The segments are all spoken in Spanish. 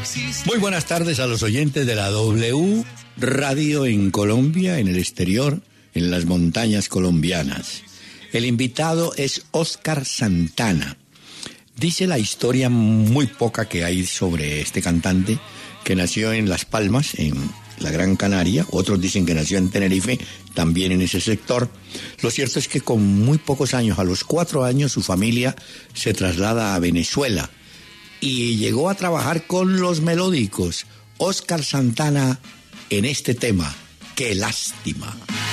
Muy buenas tardes a los oyentes de la W Radio en Colombia, en el exterior, en las montañas colombianas. El invitado es Óscar Santana. Dice la historia muy poca que hay sobre este cantante, que nació en Las Palmas, en la Gran Canaria. Otros dicen que nació en Tenerife, también en ese sector. Lo cierto es que con muy pocos años, a los 4 años, su familia se traslada a Venezuela y llegó a trabajar con Los Melódicos. Óscar Santana en este tema, Qué lástima.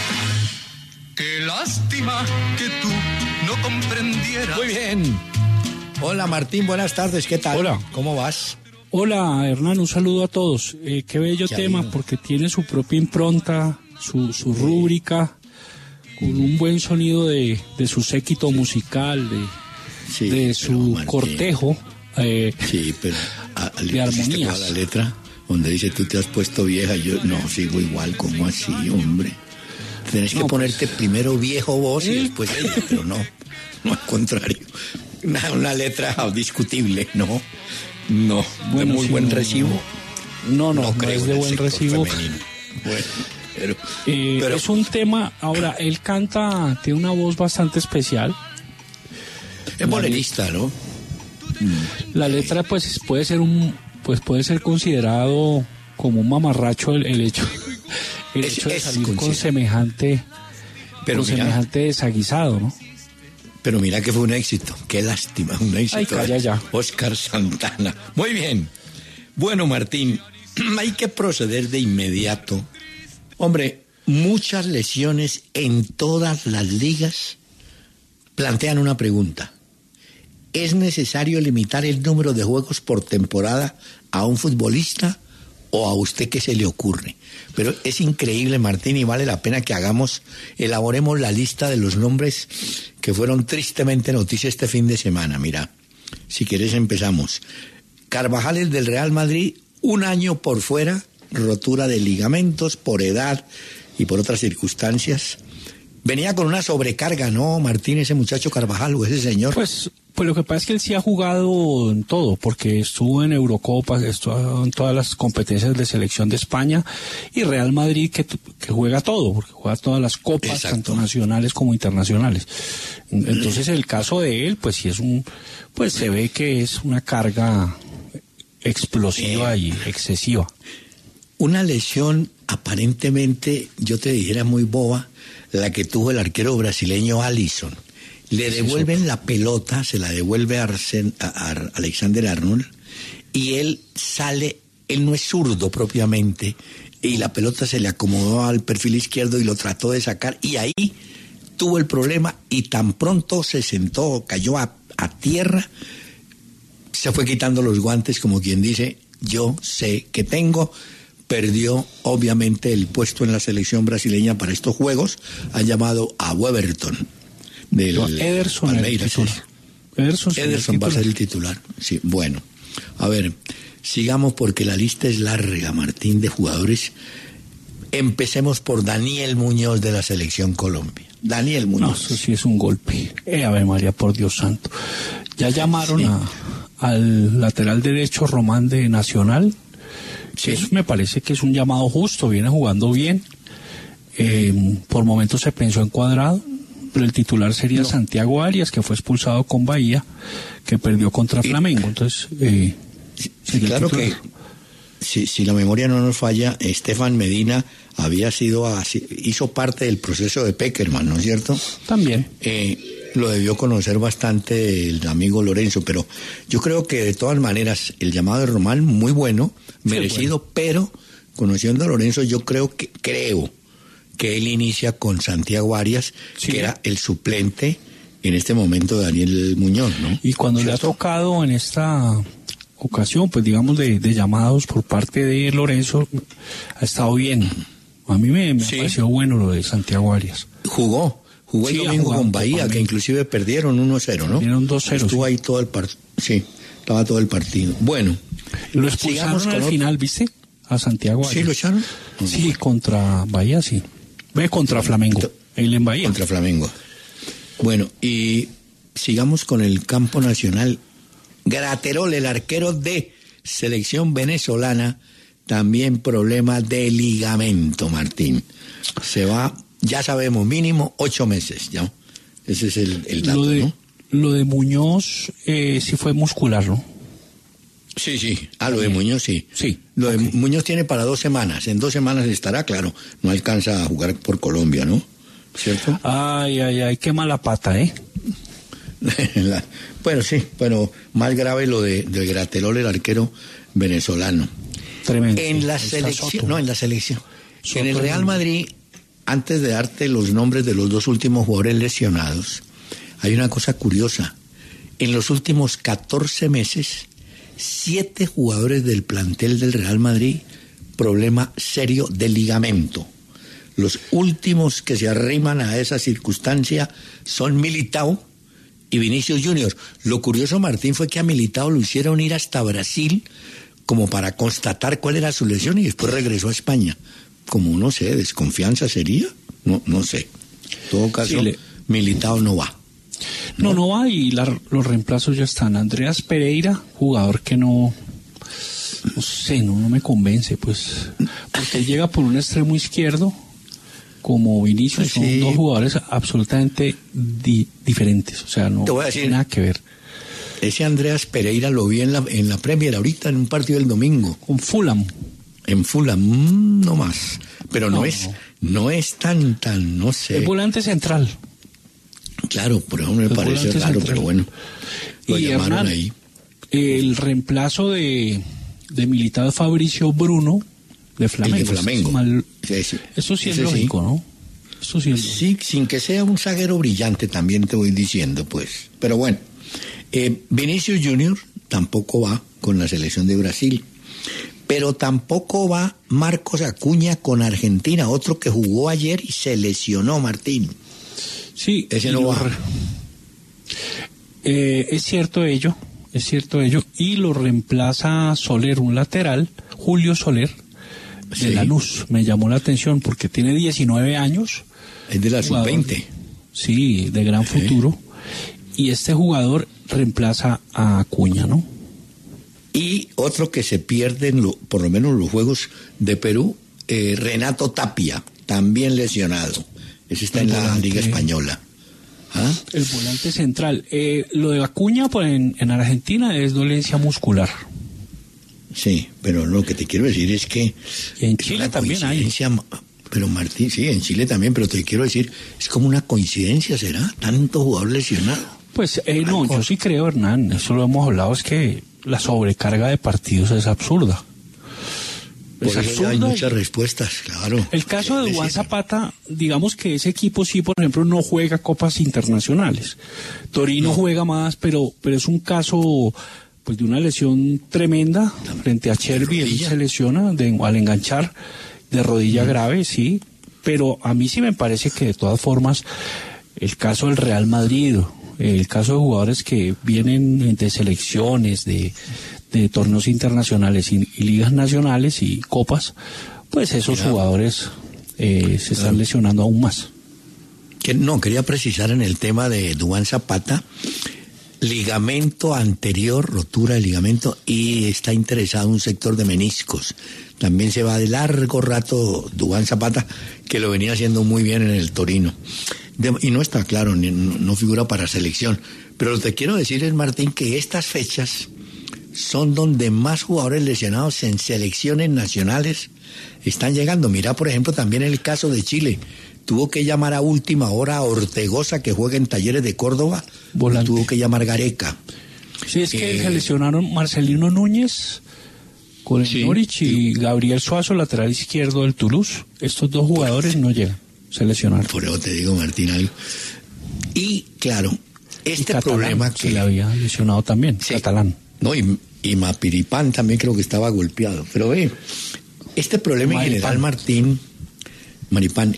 Qué lástima que tú no comprendieras. Muy bien. Hola Martín, buenas tardes, ¿qué tal? Hola. ¿Cómo vas? Hola Hernán, un saludo a todos. Qué bello tema, porque tiene su propia impronta, su rúbrica, con un buen sonido de su séquito musical, de su cortejo. Sí, pero de armonías. La letra donde dice tú te has puesto vieja, yo no sigo igual, ¿cómo así, hombre? Tenés que ponerte primero viejo vos y después ella, pero no al contrario. Una letra discutible, no, bueno, de muy buen recibo. No creo es de buen recibo. Bueno, pero es un tema, ahora, él canta, tiene una voz bastante especial. Es bolerista, ¿no? La letra pues puede ser considerado como un mamarracho el hecho de salir con semejante desaguisado, ¿no? Pero mira que fue un éxito, qué lástima, un éxito. Ay, calla ya. Óscar Santana. Muy bien. Bueno, Martín, hay que proceder de inmediato. Hombre, muchas lesiones en todas las ligas plantean una pregunta. ¿Es necesario limitar el número de juegos por temporada a un futbolista o a usted qué se le ocurre? Pero es increíble, Martín, y vale la pena que elaboremos la lista de los nombres que fueron tristemente noticia este fin de semana. Mira, si quieres empezamos. Carvajal, el del Real Madrid, 1 año por fuera, rotura de ligamentos por edad y por otras circunstancias. Venía con una sobrecarga, ¿no, Martín, ese muchacho Carvajal o ese señor? Pues lo que pasa es que él sí ha jugado en todo, porque estuvo en Eurocopa, estuvo en todas las competencias de selección de España, y Real Madrid que juega todo, porque juega todas las copas, exacto, tanto nacionales como internacionales. Entonces el caso de él, pues sí se ve que es una carga explosiva y excesiva. Una lesión aparentemente, yo te dijera muy boba, la que tuvo el arquero brasileño Alisson. Le devuelven la pelota, se la devuelve a Alexander Arnold, y él no es zurdo propiamente, y la pelota se le acomodó al perfil izquierdo y lo trató de sacar, y ahí tuvo el problema, y tan pronto se sentó, cayó a tierra, se fue quitando los guantes, como quien dice, yo sé que tengo. Perdió obviamente el puesto en la selección brasileña para estos juegos. Han llamado a Weberton del Ederson Palmeiras. Ederson va a ser el titular. Sí, bueno. A ver, sigamos porque la lista es larga, Martín, de jugadores. Empecemos por Daniel Muñoz de la selección Colombia. Daniel Muñoz. No, eso sí es un golpe. Ave María, por Dios santo. Ya llamaron al lateral derecho Román de Nacional. Sí. Eso me parece que es un llamado justo, viene jugando bien. Por momentos se pensó en Cuadrado, pero el titular sería Santiago Arias, que fue expulsado con Bahía, que perdió contra Flamengo. Entonces, claro que si la memoria no nos falla, Estefan Medina hizo parte del proceso de Pekerman, ¿no es cierto? También. Lo debió conocer bastante el amigo Lorenzo, pero yo creo que de todas maneras el llamado de Román muy bueno, merecido, bueno. Pero conociendo a Lorenzo yo creo que él inicia con Santiago Arias, que era el suplente en este momento de Daniel Muñoz, ¿no? Y cuando le ha tocado en esta ocasión, pues digamos de llamados por parte de Lorenzo, ha estado bien. A mí me pareció bueno lo de Santiago Arias. Jugó el domingo con Bahía, que inclusive perdieron 1-0, ¿no? Perdieron 2-0. Estuvo ahí todo el partido. Sí, estaba todo el partido. Bueno. Lo expulsaron al final, ¿viste? A Santiago Arias. ¿Sí lo echaron? Sí, contra Bahía, sí. Contra Flamengo. Él en Bahía. Contra Flamengo. Bueno, y sigamos con el campo nacional. Graterol, el arquero de selección venezolana, también problema de ligamento, Martín. Se va, ya sabemos, mínimo 8 meses, ¿ya? Ese es el dato, ¿no? Lo de Muñoz sí fue muscular, ¿no? Sí. Lo de Muñoz sí. Sí. Lo de Muñoz tiene para 2 semanas. En 2 semanas estará, claro. No alcanza a jugar por Colombia, ¿no? ¿Cierto? Ay, qué mala pata, ¿eh? Bueno, sí, pero más grave lo de Graterol, el arquero venezolano. Tremendo. En la selección, no, en la selección. En el Real Madrid, antes de darte los nombres de los 2 últimos jugadores lesionados, hay una cosa curiosa. En los últimos 14 meses, 7 jugadores del plantel del Real Madrid, problema serio de ligamento. Los últimos que se arriman a esa circunstancia son Militao y Vinicius Junior. Lo curioso, Martín, fue que a Militao lo hicieron ir hasta Brasil como para constatar cuál era su lesión y después regresó a España. Como, no sé, desconfianza sería, no sé. En todo caso, sí, Militao no va. No va, y los reemplazos ya están. Andreas Pereira, jugador que no sé, no me convence, pues, porque llega por un extremo izquierdo, como Vinicius, sí. Son 2 jugadores absolutamente diferentes, o sea, no tiene nada que ver. Ese Andreas Pereira lo vi en la Premier ahorita, en un partido del domingo. Con Fulham. En Fulham, no más. Pero no es tan, no sé. El volante central. Claro, por eso me parece raro, central. Pero bueno, lo llamaron Hernán, ahí. El reemplazo de Militao Fabricio Bruno, de Flamengo. El de Flamengo. Sí. Eso sí es lógico, sí. ¿No? Eso sí es lógico. Sí, sin que sea un zaguero brillante, también te voy diciendo, pues. Pero bueno, Vinicius Junior tampoco va con la selección de Brasil. Pero tampoco va Marcos Acuña con Argentina, otro que jugó ayer y se lesionó, Martín. Sí, ese no va. Es cierto ello. Y lo reemplaza Soler, un lateral, Julio Soler, de Lanús. Me llamó la atención porque tiene 19 años. Es de la sub-20. Sí, de gran futuro. Y este jugador reemplaza a Acuña, ¿no? Y otro que se pierde, por lo menos los Juegos de Perú, Renato Tapia, también lesionado. Ese está en la Liga Española. ¿Ah? El volante central. Lo de Acuña pues, en Argentina es dolencia muscular. Sí, pero lo que te quiero decir es que... Y en Chile también hay. Pero Martín, sí, en Chile también, pero te quiero decir, es como una coincidencia, ¿será? Tanto jugador lesionado. Pues no, yo sí creo, Hernán, eso lo hemos hablado, es que la sobrecarga de partidos es absurda. Por eso hay muchas respuestas, claro. El caso de Duván Zapata, digamos que ese equipo sí, por ejemplo, no juega copas internacionales. Torino juega más, pero es un caso pues de una lesión tremenda frente a Chervi. Él se lesiona al enganchar de rodilla grave, sí. Pero a mí sí me parece que de todas formas el caso del Real Madrid, el caso de jugadores que vienen de selecciones, de torneos internacionales y ligas nacionales y copas, pues esos jugadores se están lesionando aún más. Quería precisar en el tema de Duván Zapata, ligamento anterior, rotura de ligamento, y está interesado en un sector de meniscos. También se va de largo rato Duván Zapata, que lo venía haciendo muy bien en el Torino. Y no está claro, no figura para selección. Pero lo que te quiero decir es, Martín, que estas fechas son donde más jugadores lesionados en selecciones nacionales están llegando. Mira, por ejemplo, también el caso de Chile. Tuvo que llamar a última hora a Ortegoza, que juega en Talleres de Córdoba. Tuvo que llamar Gareca. Sí, es que se lesionaron Marcelino Núñez con el Norwich y Gabriel Suazo, lateral izquierdo del Toulouse. Estos 2 jugadores no llegan, se lesionaron. Por eso te digo, Martín, algo. Y claro, Catalán, problema que se le había lesionado también, Catalán. No, y Mapiripán también creo que estaba golpeado. Pero este problema en general, Martín, Maripán,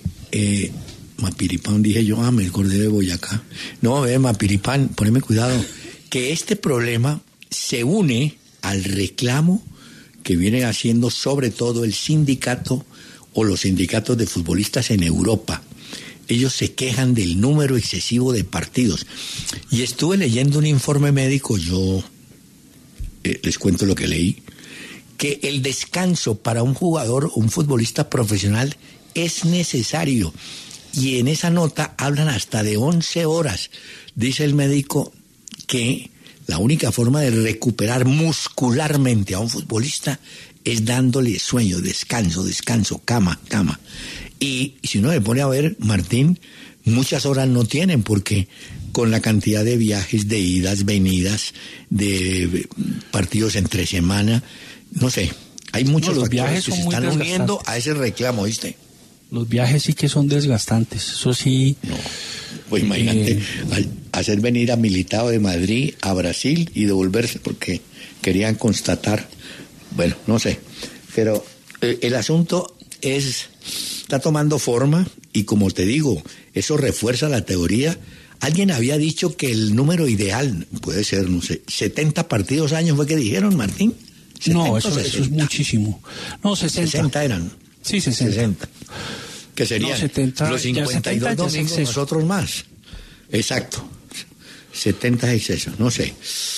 Mapiripán, dije yo, me acordé de Boyacá. No, Mapiripán, poneme cuidado, que este problema se une al reclamo que viene haciendo sobre todo el sindicato o los sindicatos de futbolistas en Europa. Ellos se quejan del número excesivo de partidos. Y estuve leyendo un informe médico, yo les cuento lo que leí, que el descanso para un jugador o un futbolista profesional es necesario. Y en esa nota hablan hasta de 11 horas. Dice el médico que la única forma de recuperar muscularmente a un futbolista es dándole sueño, descanso, cama. Y si uno se pone a ver, Martín, muchas horas no tienen, porque con la cantidad de viajes, de idas, venidas, de partidos entre semana, no sé, hay muchos factores que se están uniendo a ese reclamo, ¿viste? Los viajes sí que son desgastantes, eso sí. No, pues imagínate, hacer venir a Militao de Madrid a Brasil y devolverse porque querían constatar, bueno, no sé, pero el asunto está tomando forma y como te digo, eso refuerza la teoría. Alguien había dicho que el número ideal puede ser, no sé, 70 partidos años, ¿fue que dijeron, Martín? No, eso es muchísimo. No, 60. 60 eran. Sí, 60. Que serían 70, los 52 domingos, nosotros más. Exacto. 70 es exceso, no sé.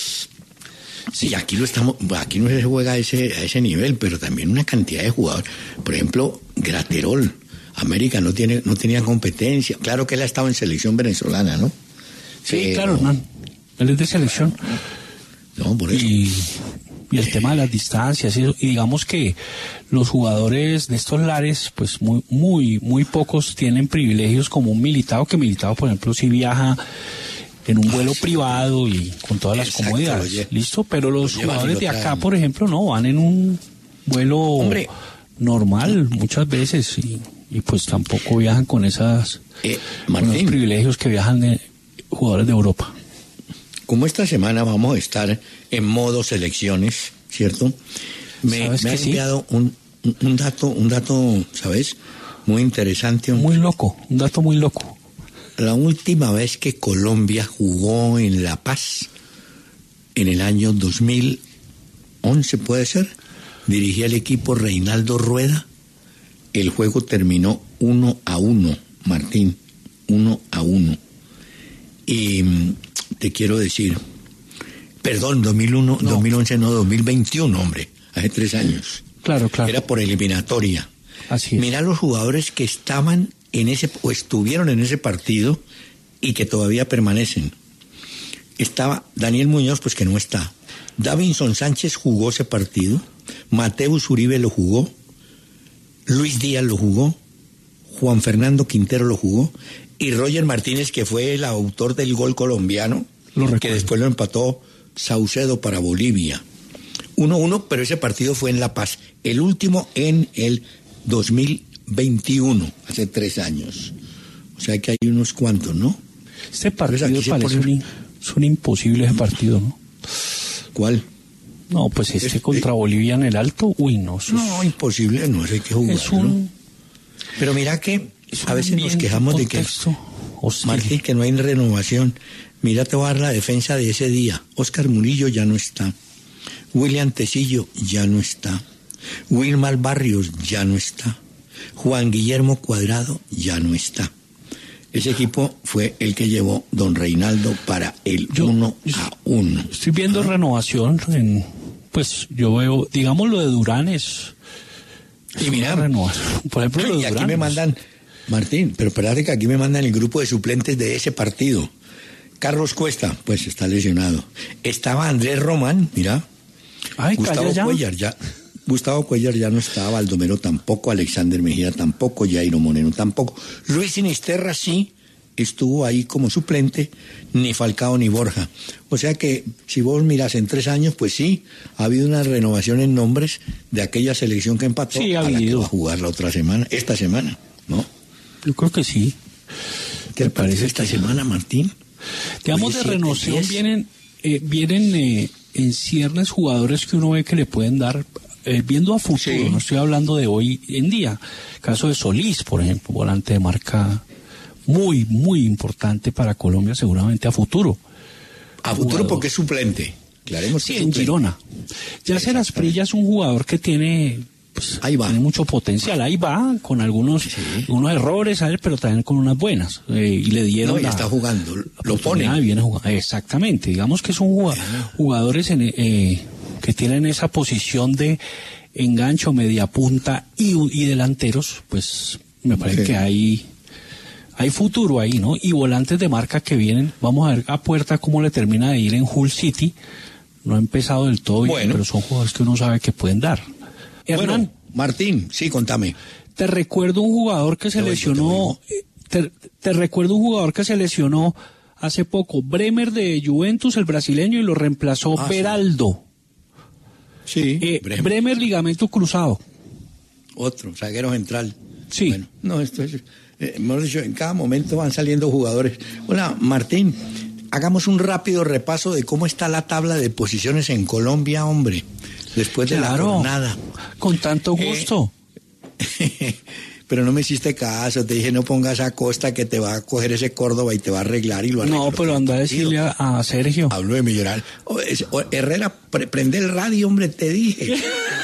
Sí, aquí no se juega a ese nivel, pero también una cantidad de jugadores. Por ejemplo, Graterol. América no tenía competencia. Claro que él ha estado en selección venezolana, ¿no? Sí, pero, claro, Hernán. Él es de selección. No, por eso. Y el tema de las distancias, y digamos que los jugadores de estos lares, pues muy pocos tienen privilegios como un Militao, que Militao, por ejemplo, sí viaja en un vuelo privado y con todas las comodidades, ¿listo? Pero los jugadores de acá, por ejemplo, no, van en un vuelo normal muchas veces y pues tampoco viajan con esos privilegios que viajan jugadores de Europa. Como esta semana vamos a estar en modo selecciones, ¿cierto? Me han enviado un dato, ¿sabes? Muy interesante. Un dato muy loco. La última vez que Colombia jugó en La Paz, en el año 2011, ¿puede ser? Dirigía el equipo Reinaldo Rueda. El juego terminó 1-1, Martín, 1-1. Y te quiero decir, perdón, 2011 no, 2021, hombre, hace 3 años. Claro. Era por eliminatoria. Así es. Mira los jugadores que estaban estuvieron en ese partido y que todavía permanecen. Estaba Daniel Muñoz, pues que no está. Davinson Sánchez jugó ese partido. Mateus Uribe lo jugó. Luis Díaz lo jugó. Juan Fernando Quintero lo jugó. Y Roger Martínez, que fue el autor del gol colombiano, que después lo empató Saucedo para Bolivia. 1-1, pero ese partido fue en La Paz. El último en el 2021, hace 3 años. O sea que hay unos cuantos, ¿no? Este partido parece un imposible ese partido, ¿no? ¿Cuál? No, pues contra Bolivia en el Alto, no. No, imposible, no sé qué jugar, ¿no? Pero mira que a veces nos quejamos de que, Martín, que no hay renovación. Mira, te voy a dar la defensa de ese día. Oscar Murillo ya no está. William Tecillo ya no está. Wilmar Barrios ya no está. Juan Guillermo Cuadrado ya no está. Ese equipo fue el que llevó don Reinaldo para el 1-1. Estoy viendo renovación, pues yo veo, digamos lo de Durán es y mira, renovación. Por ejemplo, lo de Durán, aquí me mandan, Martín, pero espérate que aquí me mandan el grupo de suplentes de ese partido. Carlos Cuesta, pues está lesionado. Estaba Andrés Román, mira. Ay, Gustavo Cuellar ya no estaba, Baldomero tampoco, Alexander Mejía tampoco, Jairo Moreno tampoco. Luis Sinisterra sí estuvo ahí como suplente, ni Falcao ni Borja. O sea que si vos miras en 3 años, pues sí, ha habido una renovación en nombres de aquella selección que empató a la que va a jugar esta semana, ¿no? Yo creo que sí. ¿Qué te parece esta semana, Martín? Digamos, de renovación vienen en ciernes jugadores que uno ve que le pueden dar, viendo a futuro, sí. No estoy hablando de hoy en día. Caso de Solís, por ejemplo, volante de marca muy, muy importante para Colombia, seguramente a futuro. A futuro porque es suplente. Claremos sí, en Girona. Yacer Asprilla es un jugador que tiene, pues, tiene mucho potencial. Ahí va, con algunos errores, pero también con unas buenas. Y le dieron. No, ya está jugando, lo pone. Viene jugando. Exactamente. Digamos que son jugadores que tienen esa posición de engancho, media punta y delanteros, pues me parece que hay futuro ahí, ¿no? Y volantes de marca que vienen, vamos a ver a Puerta cómo le termina de ir en Hull City. No ha empezado del todo bien, pero son jugadores que uno sabe que pueden dar. Hernán. Bueno, Martín, sí, contame. Te recuerdo un jugador que se lesionó, te recuerdo un jugador que se lesionó hace poco, Bremer de Juventus, el brasileño, y lo reemplazó Beraldo. Sí, Bremer ligamento cruzado. Otro, zaguero central. Sí. Bueno, no, esto es, hemos dicho, en cada momento van saliendo jugadores. Hola, Martín, hagamos un rápido repaso de cómo está la tabla de posiciones en Colombia, hombre, después de la jornada. Con tanto gusto. Pero no me hiciste caso, te dije no pongas a Costa que te va a coger ese Córdoba y te va a arreglar y lo arreglo. No, pero anda a decirle a Sergio. Hablo de Millonario. Herrera, prende el radio, hombre, te dije.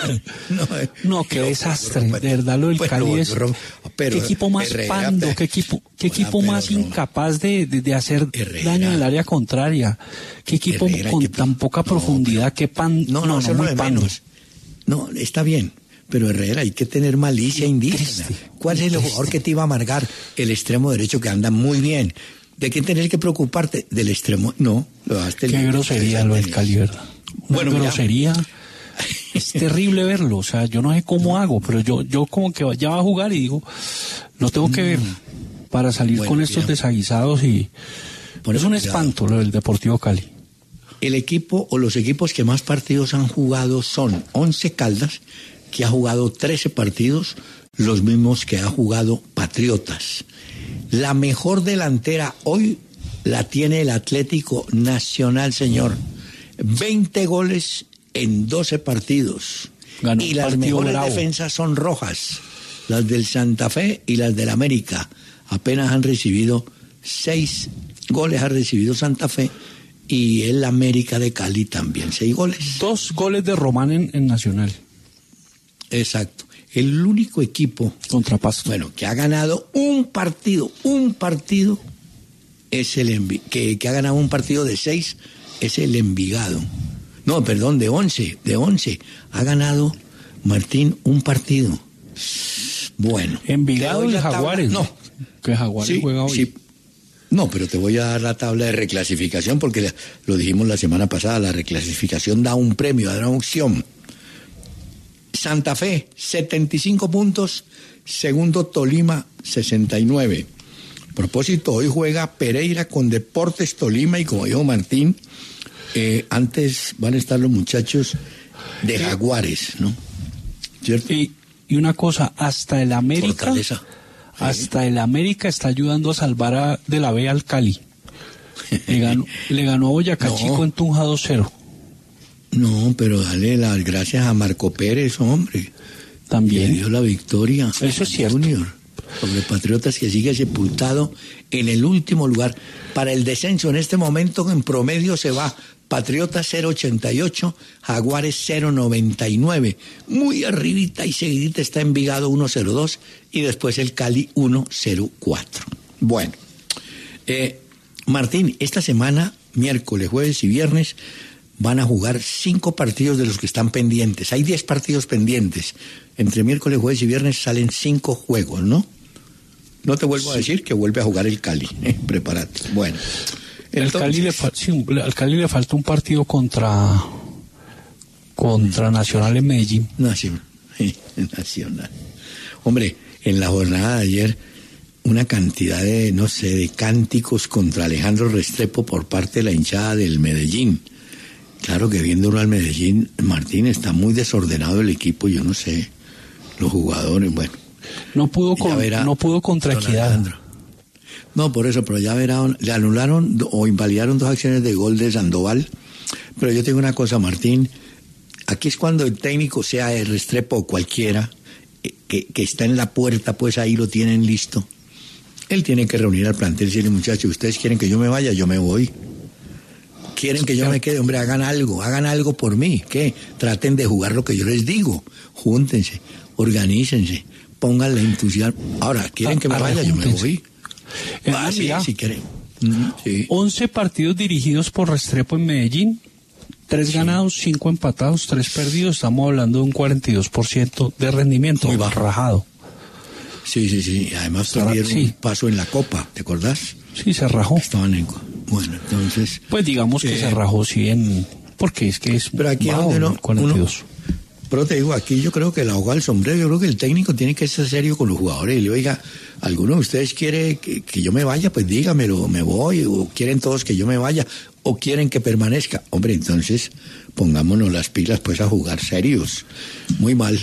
No, qué desastre, de verdad lo del Cali es... Qué equipo más pando, qué equipo más incapaz de hacer daño en el área contraria. Qué equipo con tan poca profundidad, qué pan... No, muy pando. No, está bien. Pero Herrera, hay que tener malicia indígena. ¿Cuál es el jugador que te iba a amargar? El extremo derecho, que anda muy bien. ¿De qué tenés que preocuparte? Del extremo. No, lo daste. Qué grosería lo del Cali, ¿verdad? Bueno, grosería. Es terrible verlo. O sea, yo no sé cómo hago, pero yo como que ya va a jugar y digo, lo tengo que ver para salir con estos desaguisados y... Es un espanto lo del Deportivo Cali. El equipo o los equipos que más partidos han jugado son 11 Caldas, que ha jugado 13 partidos, los mismos que ha jugado Patriotas. La mejor delantera hoy la tiene el Atlético Nacional, señor. 20 goles en 12 partidos. Ganó y las mejores defensas son rojas, las del Santa Fe y las del América. Apenas han recibido 6 goles, ha recibido Santa Fe, y el América de Cali también, 6 goles. 2 goles de Román en Nacional. Exacto. El único equipo contra Pasto, que ha ganado un partido es el que ha ganado un partido de 6 es el Envigado. No, perdón, de 11 ha ganado Martín un partido. Bueno, Envigado y Jaguares. No, que Jaguares juega hoy. Sí. No, pero te voy a dar la tabla de reclasificación porque lo dijimos la semana pasada, la reclasificación da un premio, da una opción. Santa Fe, 75 puntos, segundo Tolima, 69. A propósito, hoy juega Pereira con Deportes Tolima y como dijo Martín, antes van a estar los muchachos de Jaguares, ¿no? ¿Cierto? Y una cosa, hasta el América, el América está ayudando a salvar de la B al Cali. Le ganó a Boyacá Chico en Tunja 2-0. No, pero dale las gracias a Marco Pérez, hombre. También. Le dio la victoria. Eso es cierto. Junior, sobre Patriotas, que sigue sepultado en el último lugar. Para el descenso en este momento, en promedio se va Patriotas 0.88, Jaguares 0.99. Muy arribita y seguidita está Envigado 1.02 y después el Cali 1.04. Bueno, Martín, esta semana, miércoles, jueves y viernes, van a jugar 5 partidos de los que están pendientes. Hay 10 partidos pendientes. Entre miércoles, jueves y viernes salen 5 juegos, ¿no? No te vuelvo a decir que vuelve a jugar el Cali. Prepárate. Bueno. Entonces, al Cali le falta un partido contra Nacional en Medellín. Nacional. Hombre, en la jornada de ayer, una cantidad de cánticos contra Alejandro Restrepo por parte de la hinchada del Medellín. Claro que viendo uno al Medellín, Martín, está muy desordenado el equipo, yo no sé, los jugadores, bueno. No pudo contra Equidad. No, por eso, pero ya verán, le anularon o invalidaron 2 acciones de gol de Sandoval. Pero yo tengo una cosa, Martín, aquí es cuando el técnico, sea el Restrepo o cualquiera, que está en la puerta, pues ahí lo tienen listo. Él tiene que reunir al plantel y decirle, muchachos, ustedes quieren que yo me vaya, yo me voy. Quieren que yo me quede, hombre, hagan algo por mí. ¿Qué? Traten de jugar lo que yo les digo. Júntense, organícense, pónganle entusiasmo. Ahora, ¿quieren que me vaya? Yo me voy. Sí, si quieren. Sí. 11 partidos dirigidos por Restrepo en Medellín, 3 ganados, 5 empatados, 3 perdidos. Estamos hablando de un 42% de rendimiento. Muy bajo. Rajado. Sí. Además tuvieron un paso en la Copa, ¿te acordás? Sí, se rajó. Estaban en... Bueno, entonces... Pues digamos que se rajó, sí, porque es que es... Pero aquí bajo, donde no... 42. Pero te digo, aquí yo creo que la hoja al sombrero, yo creo que el técnico tiene que ser serio con los jugadores y le oiga, ¿alguno de ustedes quiere que yo me vaya? Pues dígamelo, me voy, o quieren todos que yo me vaya, o quieren que permanezca. Hombre, entonces pongámonos las pilas pues a jugar serios. Muy mal,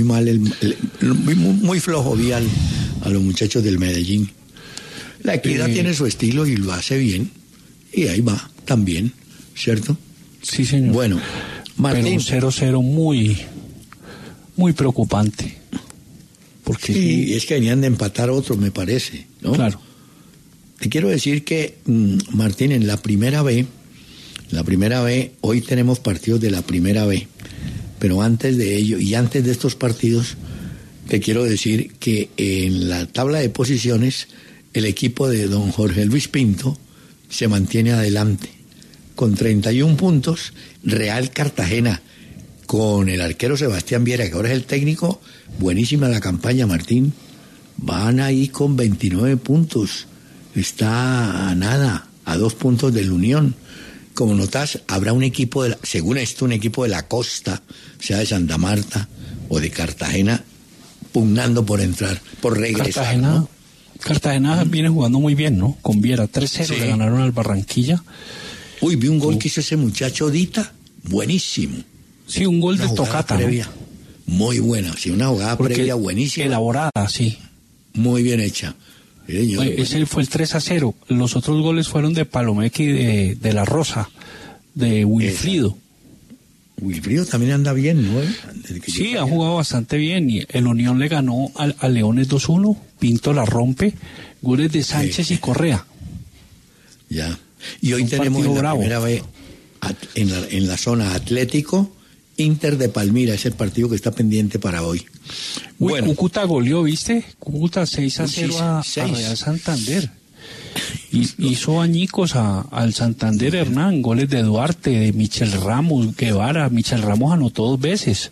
muy flojo vi a los muchachos del Medellín. La Equidad tiene su estilo y lo hace bien, y ahí va, también, ¿cierto? Sí, señor. Bueno, Martín. Pero un 0-0 muy preocupante. Porque sí, es que venían de empatar otros, me parece, ¿no? Claro. Te quiero decir que, Martín, en la primera B, hoy tenemos partidos de la primera B, pero antes de ello, y antes de estos partidos, te quiero decir que en la tabla de posiciones, el equipo de don Jorge Luis Pinto se mantiene adelante, con 31 puntos, Real Cartagena, con el arquero Sebastián Viera, que ahora es el técnico, buenísima la campaña, Martín, van ahí con 29 puntos, está a 2 puntos del Unión. Como notas, habrá un equipo, según esto, un equipo de la costa, sea de Santa Marta o de Cartagena, pugnando por entrar, por regresar. Cartagena viene jugando muy bien, ¿no? Con Viera, 3-0 sí. Le ganaron al Barranquilla. Uy, vi un gol que hizo ese muchacho Dita, buenísimo. Sí, un gol de Tocata, previa, ¿no? Muy buena, sí, una jugada previa buenísima. Elaborada, sí. Muy bien hecha. Ese fue el 3-0. Los otros goles fueron de Palomeque y de La Rosa, de Wilfrido. Wilfrido también anda bien, ¿no? Sí, ha jugado bastante bien. Y el Unión le ganó a Leones 2-1, Pinto la rompe, goles de Sánchez y Correa. Ya. Y hoy tenemos en la primera vez, en la zona Atlético, Inter de Palmira, es el partido que está pendiente para hoy. Bueno, Cúcuta goleó, ¿viste? Cúcuta 6-0 a Real Santander. Y hizo añicos al Santander Hernán, goles de Duarte, de Michel Ramos, Guevara. Michel Ramos anotó 2 veces.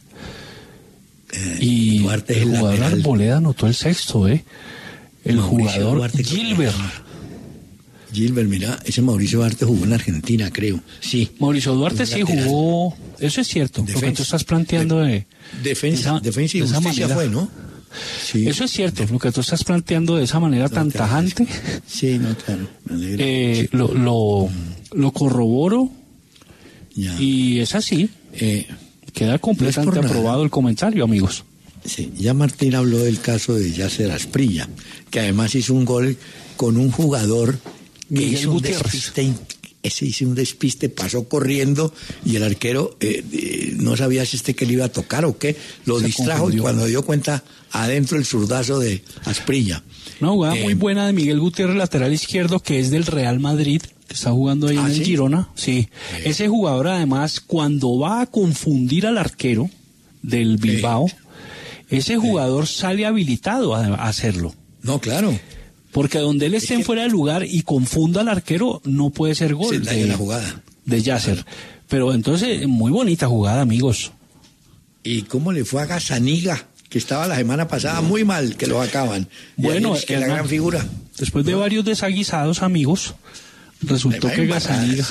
Y Duarte, el jugador Arboleda anotó el 6º, El jugador Duarte, Gilbert, mira, ese Mauricio Duarte jugó en Argentina, creo. Sí. Mauricio Duarte sí jugó, eso es cierto, lo que tú estás planteando Defensa y Justicia fue, ¿no? Sí. Eso es cierto, lo que tú estás planteando de esa manera tan tajante. Sí, no, claro. Me alegra. Lo corroboro. Ya. Y es así. Queda completamente aprobado el comentario, amigos. Sí, ya Martín habló del caso de Yasser Asprilla, que además hizo un gol con un jugador que hizo un despiste, pasó corriendo y el arquero no sabía si que le iba a tocar o qué, lo distrajo confundió. Y cuando dio cuenta, adentro el zurdazo de Asprilla. Una jugada muy buena de Miguel Gutiérrez, lateral izquierdo, que es del Real Madrid, que está jugando ahí en el Girona. Sí. Ese jugador además, cuando va a confundir al arquero del Bilbao, ese jugador sale habilitado a hacerlo. No, claro. Porque donde él esté fuera de lugar y confunda al arquero, no puede ser gol de la jugada de Yasser. Pero entonces, muy bonita jugada, amigos. ¿Y cómo le fue a Gazzaniga, que estaba la semana pasada muy mal, que lo acaban? Bueno, es que la gran figura. Después de varios desaguisados, amigos, resultó que Gazzaniga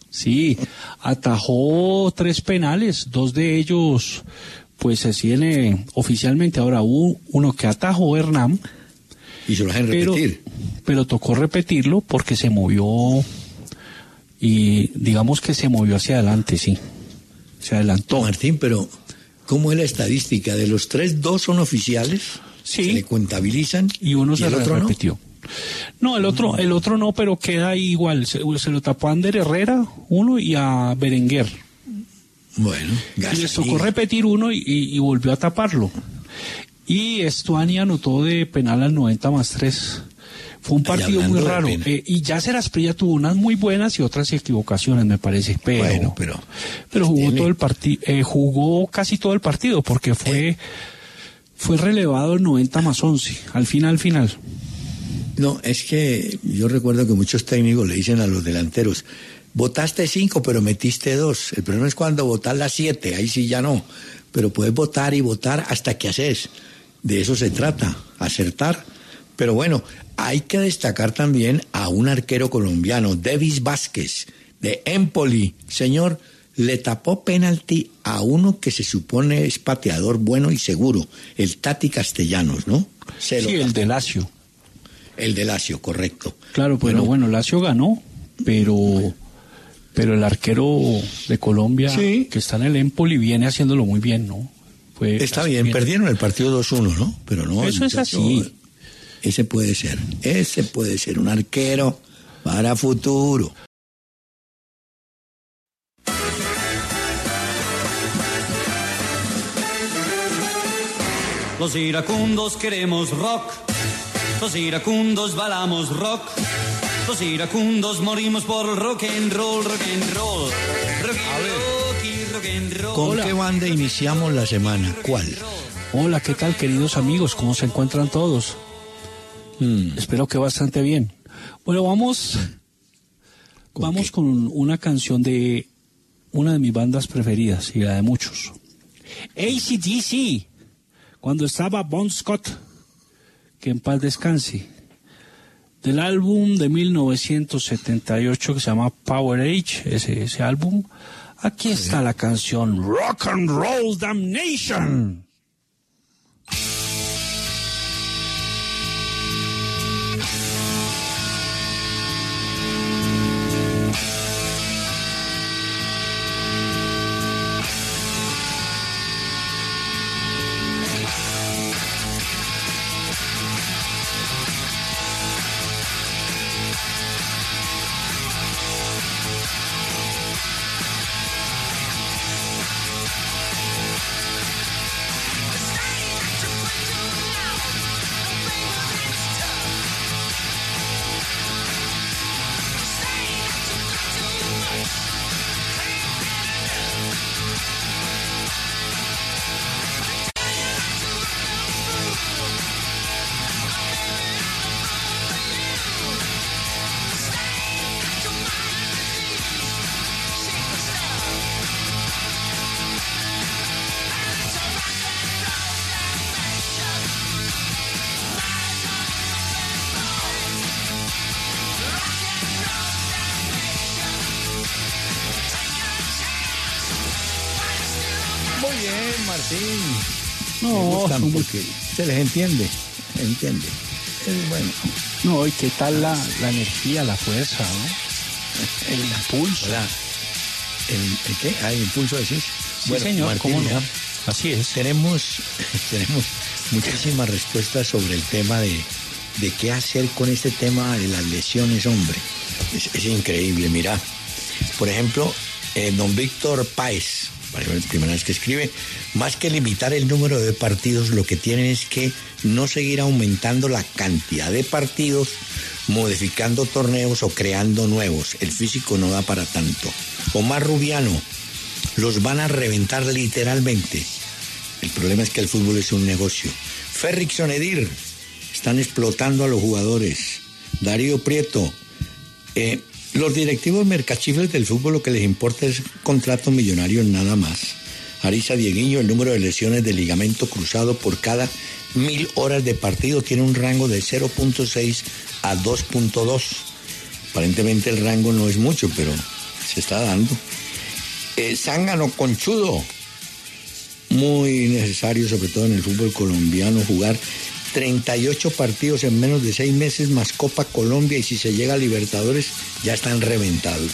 atajó 3 penales, 2 de ellos pues se tiene oficialmente. Ahora hubo uno que atajó Hernán. Y se lo dejan repetir. Pero tocó repetirlo porque se movió y digamos que se movió hacia adelante, sí. Se adelantó. Martín, pero ¿cómo es la estadística? De los 3, 2 son oficiales. Sí. Se le contabilizan. Y uno se repitió. No, el otro no, pero queda igual. Se lo tapó a Ander Herrera, uno, y a Berenguer. Bueno, y les tocó repetir uno y volvió a taparlo. Y Estuani anotó de penal al 90+3. Fue un partido muy raro. Y Yasser Asprilla tuvo unas muy buenas y otras equivocaciones, me parece. Pero jugó todo el partido, jugó casi todo el partido, porque fue relevado el 90+11, al final. No, es que yo recuerdo que muchos técnicos le dicen a los delanteros, Votaste 5, pero metiste 2. El problema es cuando votas las 7, ahí sí ya no. Pero puedes votar y votar hasta que haces. De eso se trata, acertar. Pero bueno, hay que destacar también a un arquero colombiano, Davis Vázquez, de Empoli. Señor, le tapó penalti a uno que se supone es pateador bueno y seguro, el Tati Castellanos, ¿no? Sí, el de Lazio. El de Lazio, correcto. Claro, pero bueno, Lazio ganó, pero el arquero de Colombia, sí, que está en el Empoli, viene haciéndolo muy bien, ¿no? Está bien, perdieron el partido 2-1, ¿no? Pero no. Eso es así. Ese puede ser un arquero para futuro. Los iracundos queremos rock, los iracundos bailamos rock, los iracundos morimos por rock and roll, rock and roll, rock and roll. ¿Con qué banda iniciamos la semana? ¿Cuál? Hola, ¿qué tal, queridos amigos? ¿Cómo se encuentran todos? Espero que bastante bien. Bueno, vamos con una canción de una de mis bandas preferidas y la de muchos. AC/DC, cuando estaba Bon Scott, que en paz descanse, del álbum de 1978 que se llama Power Age, ese álbum. Aquí está la canción Rock and Roll Damnation. No, porque se les entiende. Es bueno. No, y qué tal la energía, la fuerza, ¿no? El impulso. ¿El qué? ¿El impulso decís? Sí, bueno, señor, Martín, ¿cómo no? Así es. Tenemos muchísimas respuestas sobre el tema de qué hacer con este tema de las lesiones, hombre. Es increíble, mira. Por ejemplo, don Víctor Páez, la primera vez que escribe, más que limitar el número de partidos, lo que tienen es que no seguir aumentando la cantidad de partidos, modificando torneos o creando nuevos. El físico no da para tanto. Omar Rubiano, los van a reventar literalmente. El problema es que el fútbol es un negocio. Ferrickson Edir, están explotando a los jugadores. Darío Prieto, los directivos mercachifles del fútbol lo que les importa es contratos millonarios nada más. Arisa Dieguiño, el número de lesiones de ligamento cruzado por cada 1000 horas de partido tiene un rango de 0.6 a 2.2. Aparentemente el rango no es mucho, pero se está dando. Zángano Conchudo, muy necesario, sobre todo en el fútbol colombiano, jugar 38 partidos en menos de 6 meses más Copa Colombia, y si se llega a Libertadores ya están reventados.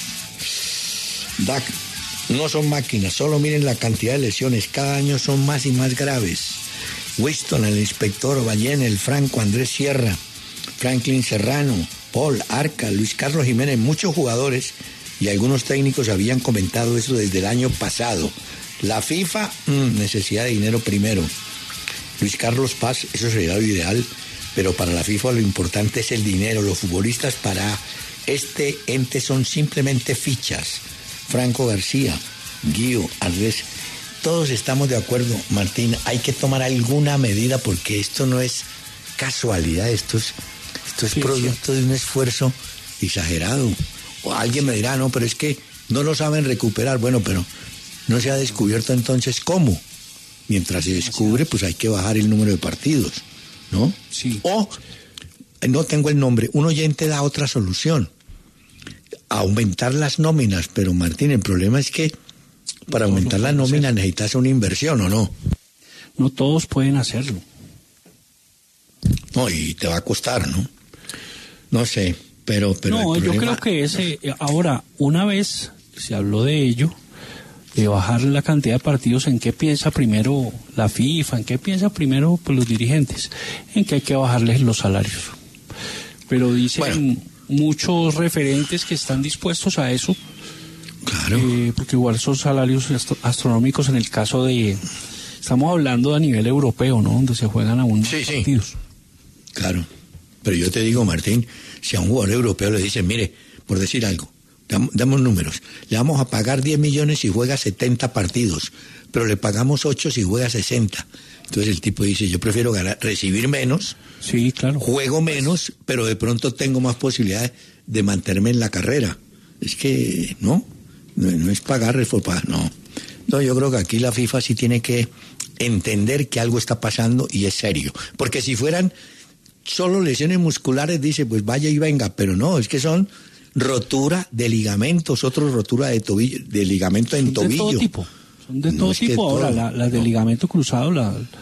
DAC, no son máquinas, solo miren la cantidad de lesiones, cada año son más y más graves. Winston, el inspector Ballén, el Franco, Andrés Sierra, Franklin Serrano, Paul, Arca, Luis Carlos Jiménez, muchos jugadores y algunos técnicos habían comentado eso desde el año pasado. La FIFA, necesidad de dinero primero. Luis Carlos Paz, eso sería lo ideal, pero para la FIFA lo importante es el dinero. Los futbolistas para este ente son simplemente fichas. Franco García, Guío, Andrés, todos estamos de acuerdo, Martín, hay que tomar alguna medida porque esto no es casualidad, esto es producto de un esfuerzo exagerado. O alguien me dirá, no, pero es que no lo saben recuperar. Bueno, pero no se ha descubierto entonces cómo. Mientras se descubre, pues hay que bajar el número de partidos, ¿no? Sí. O, no tengo el nombre, un oyente da otra solución. Aumentar las nóminas, pero Martín, el problema es que para aumentar las nóminas necesitas una inversión, ¿o no? No todos pueden hacerlo. No, y te va a costar, ¿no? No sé, pero no, el problema... yo creo que ahora, una vez se habló de ello, de bajar la cantidad de partidos, ¿en qué piensa primero la FIFA? ¿En qué piensa primero pues, los dirigentes? En que hay que bajarles los salarios. Pero dicen muchos referentes que están dispuestos a eso. Claro. Porque igual son salarios astronómicos en el caso de... Estamos hablando a nivel europeo, ¿no? Donde se juegan aún partidos. Claro. Pero yo te digo, Martín, si a un jugador europeo le dicen, mire, por decir algo, damos números, le vamos a pagar 10 millones si juega 70 partidos, pero le pagamos 8 si juega 60. Entonces el tipo dice, yo prefiero recibir menos, sí, claro, juego menos, pero de pronto tengo más posibilidades de mantenerme en la carrera. Es que, no es pagarles por pagar, no. No, yo creo que aquí la FIFA sí tiene que entender que algo está pasando y es serio. Porque si fueran solo lesiones musculares, dice, pues vaya y venga, pero no, es que son rotura de ligamentos, otros rotura de tobillo, de ligamento en tobillo. De todo tipo, son de todo tipo ahora, las de ligamento cruzado,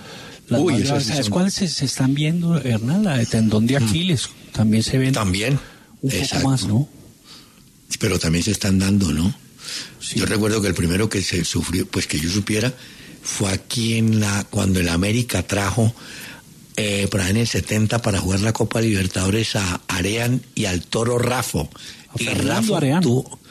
¿sabes cuáles se estestán viendo, Hernán? La de tendón de Aquiles, también se ven. También, un poco más, ¿no? Pero también se están dando, ¿no? Sí. Yo recuerdo que el primero que se sufrió, pues que yo supiera, fue aquí cuando el América trajo por ahí en el 70 para jugar la Copa Libertadores a Arean y al Toro Rafo. Y Rafa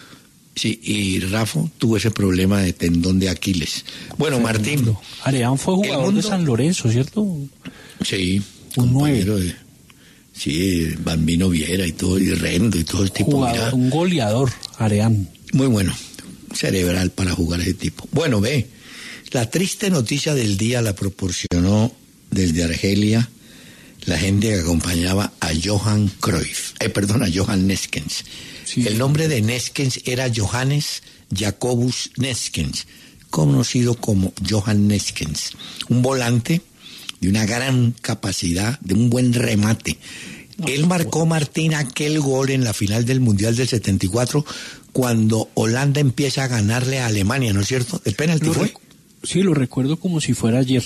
tuvo ese problema de tendón de Aquiles. Bueno, Martín. Arean fue jugador de San Lorenzo, ¿cierto? Sí. Un 9. Sí, Bambino Viera y todo, y Rendo y todo ese tipo. Un goleador, Arean. Muy bueno, cerebral para jugar ese tipo. Bueno, la triste noticia del día la proporcionó desde Argelia la gente que acompañaba a Johan Cruyff, a Johan Neeskens. Sí. El nombre de Neeskens era Johannes Jacobus Neeskens, conocido como Johan Neeskens, un volante de una gran capacidad, de un buen remate. Él marcó, Martín, aquel gol en la final del Mundial del 74 cuando Holanda empieza a ganarle a Alemania, ¿no es cierto? ¿El penalti fue? Sí, lo recuerdo como si fuera ayer.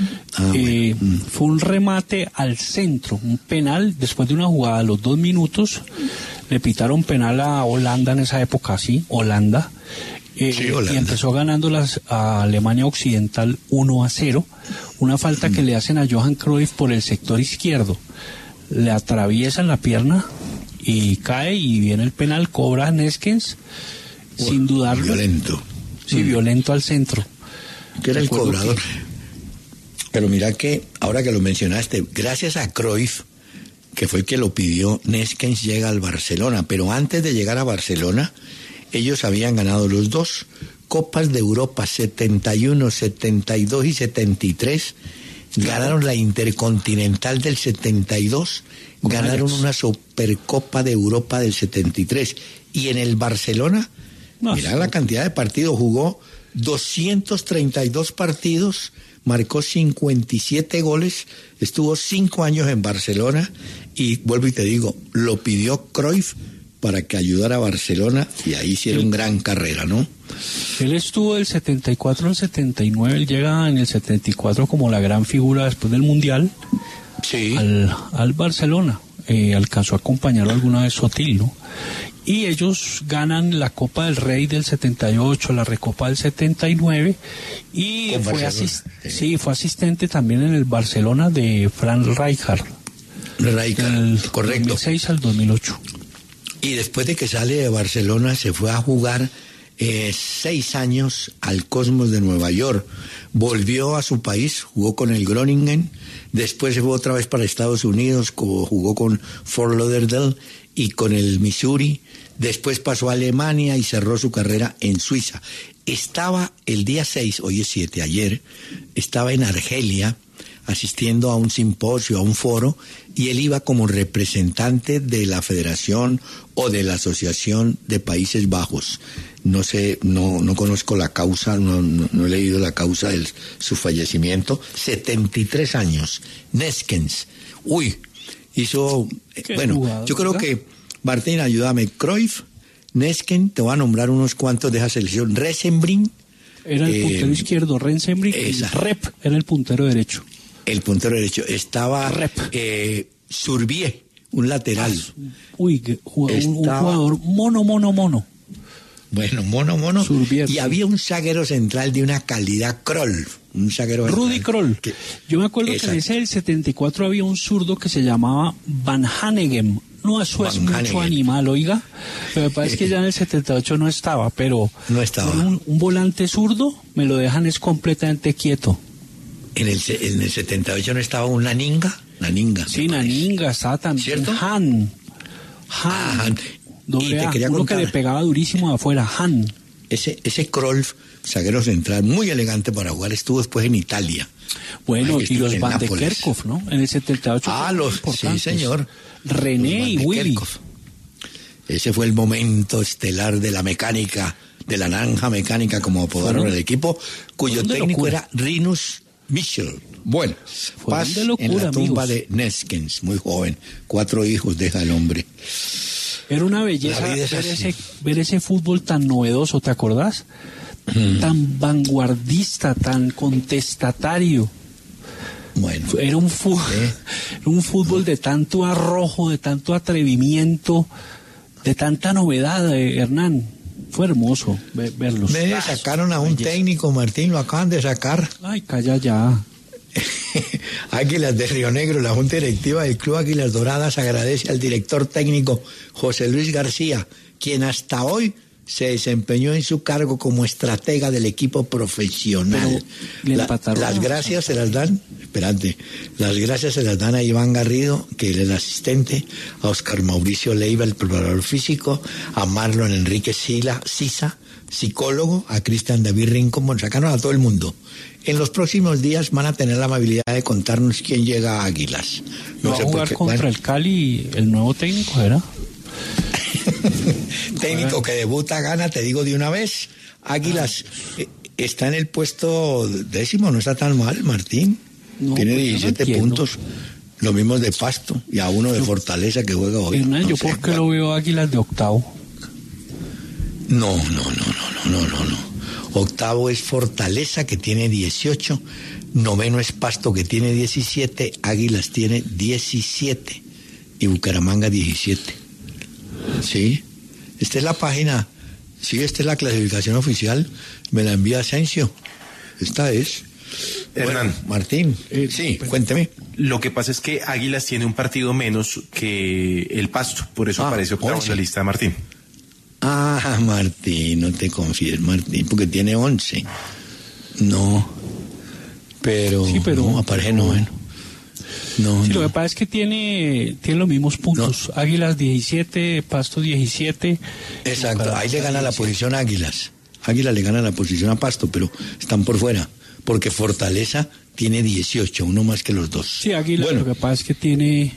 Fue un remate al centro, un penal, después de una jugada a los 2 minutos, le pitaron penal a Holanda en esa época, sí, Holanda. Holanda. Y empezó ganando a Alemania Occidental 1-0, una falta que le hacen a Johan Cruyff por el sector izquierdo, le atraviesan la pierna y cae y viene el penal, cobra Neeskens, sin dudarlo. Violento. Sí, violento al centro. Que era el cobrador. Pero mira que, ahora que lo mencionaste, gracias a Cruyff, que fue el que lo pidió, Neeskens llega al Barcelona, pero antes de llegar a Barcelona, ellos habían ganado los 2 Copas de Europa, 71, 72 y 73, ganaron la Intercontinental del 72, ganaron una Supercopa de Europa del 73, y en el Barcelona, mira la cantidad de partidos, jugó 232 partidos, marcó 57 goles, estuvo 5 años en Barcelona y vuelvo y te digo, lo pidió Cruyff para que ayudara a Barcelona y ahí hicieron gran carrera, ¿no? Él estuvo del 74 al 79, él llega en el 74 como la gran figura después del Mundial, sí, al Barcelona, alcanzó a acompañarlo alguna vez Sotil, ¿no? Y ellos ganan la Copa del Rey del 78, la Recopa del 79, y fue asistente también en el Barcelona de Frank Rijkaard. Correcto. 2006 al 2008. Y después de que sale de Barcelona se fue a jugar 6 años al Cosmos de Nueva York. Volvió a su país, jugó con el Groningen, después se fue otra vez para Estados Unidos, jugó con Fort Lauderdale y con el Missouri, después pasó a Alemania y cerró su carrera en Suiza. Estaba el día 6, hoy es 7, ayer, estaba en Argelia asistiendo a un simposio, a un foro, y él iba como representante de la Federación o de la Asociación de Países Bajos. No sé, no conozco la causa, no he leído la causa de su fallecimiento. 73 años, Neskens. Hizo... Bueno, jugador, yo creo que, Martín, ayúdame, Cruyff, Neskens, te voy a nombrar unos cuantos de esa selección. Rosenbrink. Era el puntero izquierdo, Rensenbrink, y Rep era el puntero derecho. El puntero derecho. Estaba Surbier, un lateral. Un jugador mono. Bueno, mono. Surbier, y había un zaguero central de una calidad, Kroll. Un zaguero Rudy Kroll. Yo me acuerdo que en ese del 74 había un zurdo que se llamaba Van Hanegem. No, eso es mucho animal, oiga. Lo que pasa es que ya en el 78 no estaba, pero... No estaba. Un volante zurdo, me lo dejan es completamente quieto. En el 78 no estaba un Naninga. Sí, Naninga, estaba también. ¿Cierto? Han. Doble A, uno que le pegaba durísimo de afuera, Han. Ese Kroll, zaguero central, muy elegante para jugar, estuvo después en Italia. Bueno, y los Van de Kerkhoff, ¿no? En el 78. Sí, señor. René y Willy. Ese fue el momento estelar de la mecánica, de la naranja mecánica, como apodaron el equipo, cuyo técnico era Rinus Michel. Bueno, paz en la tumba de Neskens, muy joven, 4 hijos deja el hombre. Era una belleza ver ese fútbol tan novedoso, ¿te acordás? Tan vanguardista, tan contestatario. Bueno, era un fútbol de tanto arrojo, de tanto atrevimiento, de tanta novedad, Hernán. Fue hermoso verlos. Me sacaron a un técnico, Martín, lo acaban de sacar. Ay, calla ya. Águilas de Río Negro, la Junta Directiva del Club Águilas Doradas agradece al director técnico José Luis García, quien hasta hoy se desempeñó en su cargo como estratega del equipo profesional. Las gracias se las dan, las gracias se las dan a Iván Garrido, que es el asistente, a Oscar Mauricio Leiva, el preparador físico, a Marlon Enrique Sisa, psicólogo, a Cristian David Rincón, sacaron a todo el mundo. En los próximos días van a tener la amabilidad de contarnos quién llega a Águilas. No sé, va a jugar contra el Cali, el nuevo técnico, ¿era? Técnico que debuta, gana, te digo de una vez. Águilas está en el puesto 10º, no está tan mal, Martín. No, tiene 17 puntos, lo mismo de Pasto, y a uno de Fortaleza que juega hoy. Hernán, no yo sé, por qué lo veo Águilas de octavo. No. Octavo es Fortaleza, que tiene 18. Noveno es Pasto, que tiene 17. Águilas tiene 17. Y Bucaramanga 17. Sí. Esta es la página. Sí, esta es la clasificación oficial. Me la envía Asensio. Esta es. Hernán. Bueno, Martín. Sí, cuénteme. Lo que pasa es que Águilas tiene un partido menos que el Pasto. Por eso aparece octavo en la lista, Martín. Martín, no te confíes, Martín, porque tiene 11. No, pero no, aparece noveno. No. Lo que pasa es que tiene los mismos puntos. No. Águilas 17, Pasto 17. Exacto, ahí le gana la posición a Águilas. Águilas le gana la posición a Pasto, pero están por fuera, porque Fortaleza tiene 18, uno más que los dos. Sí, Águilas, lo que pasa es que tiene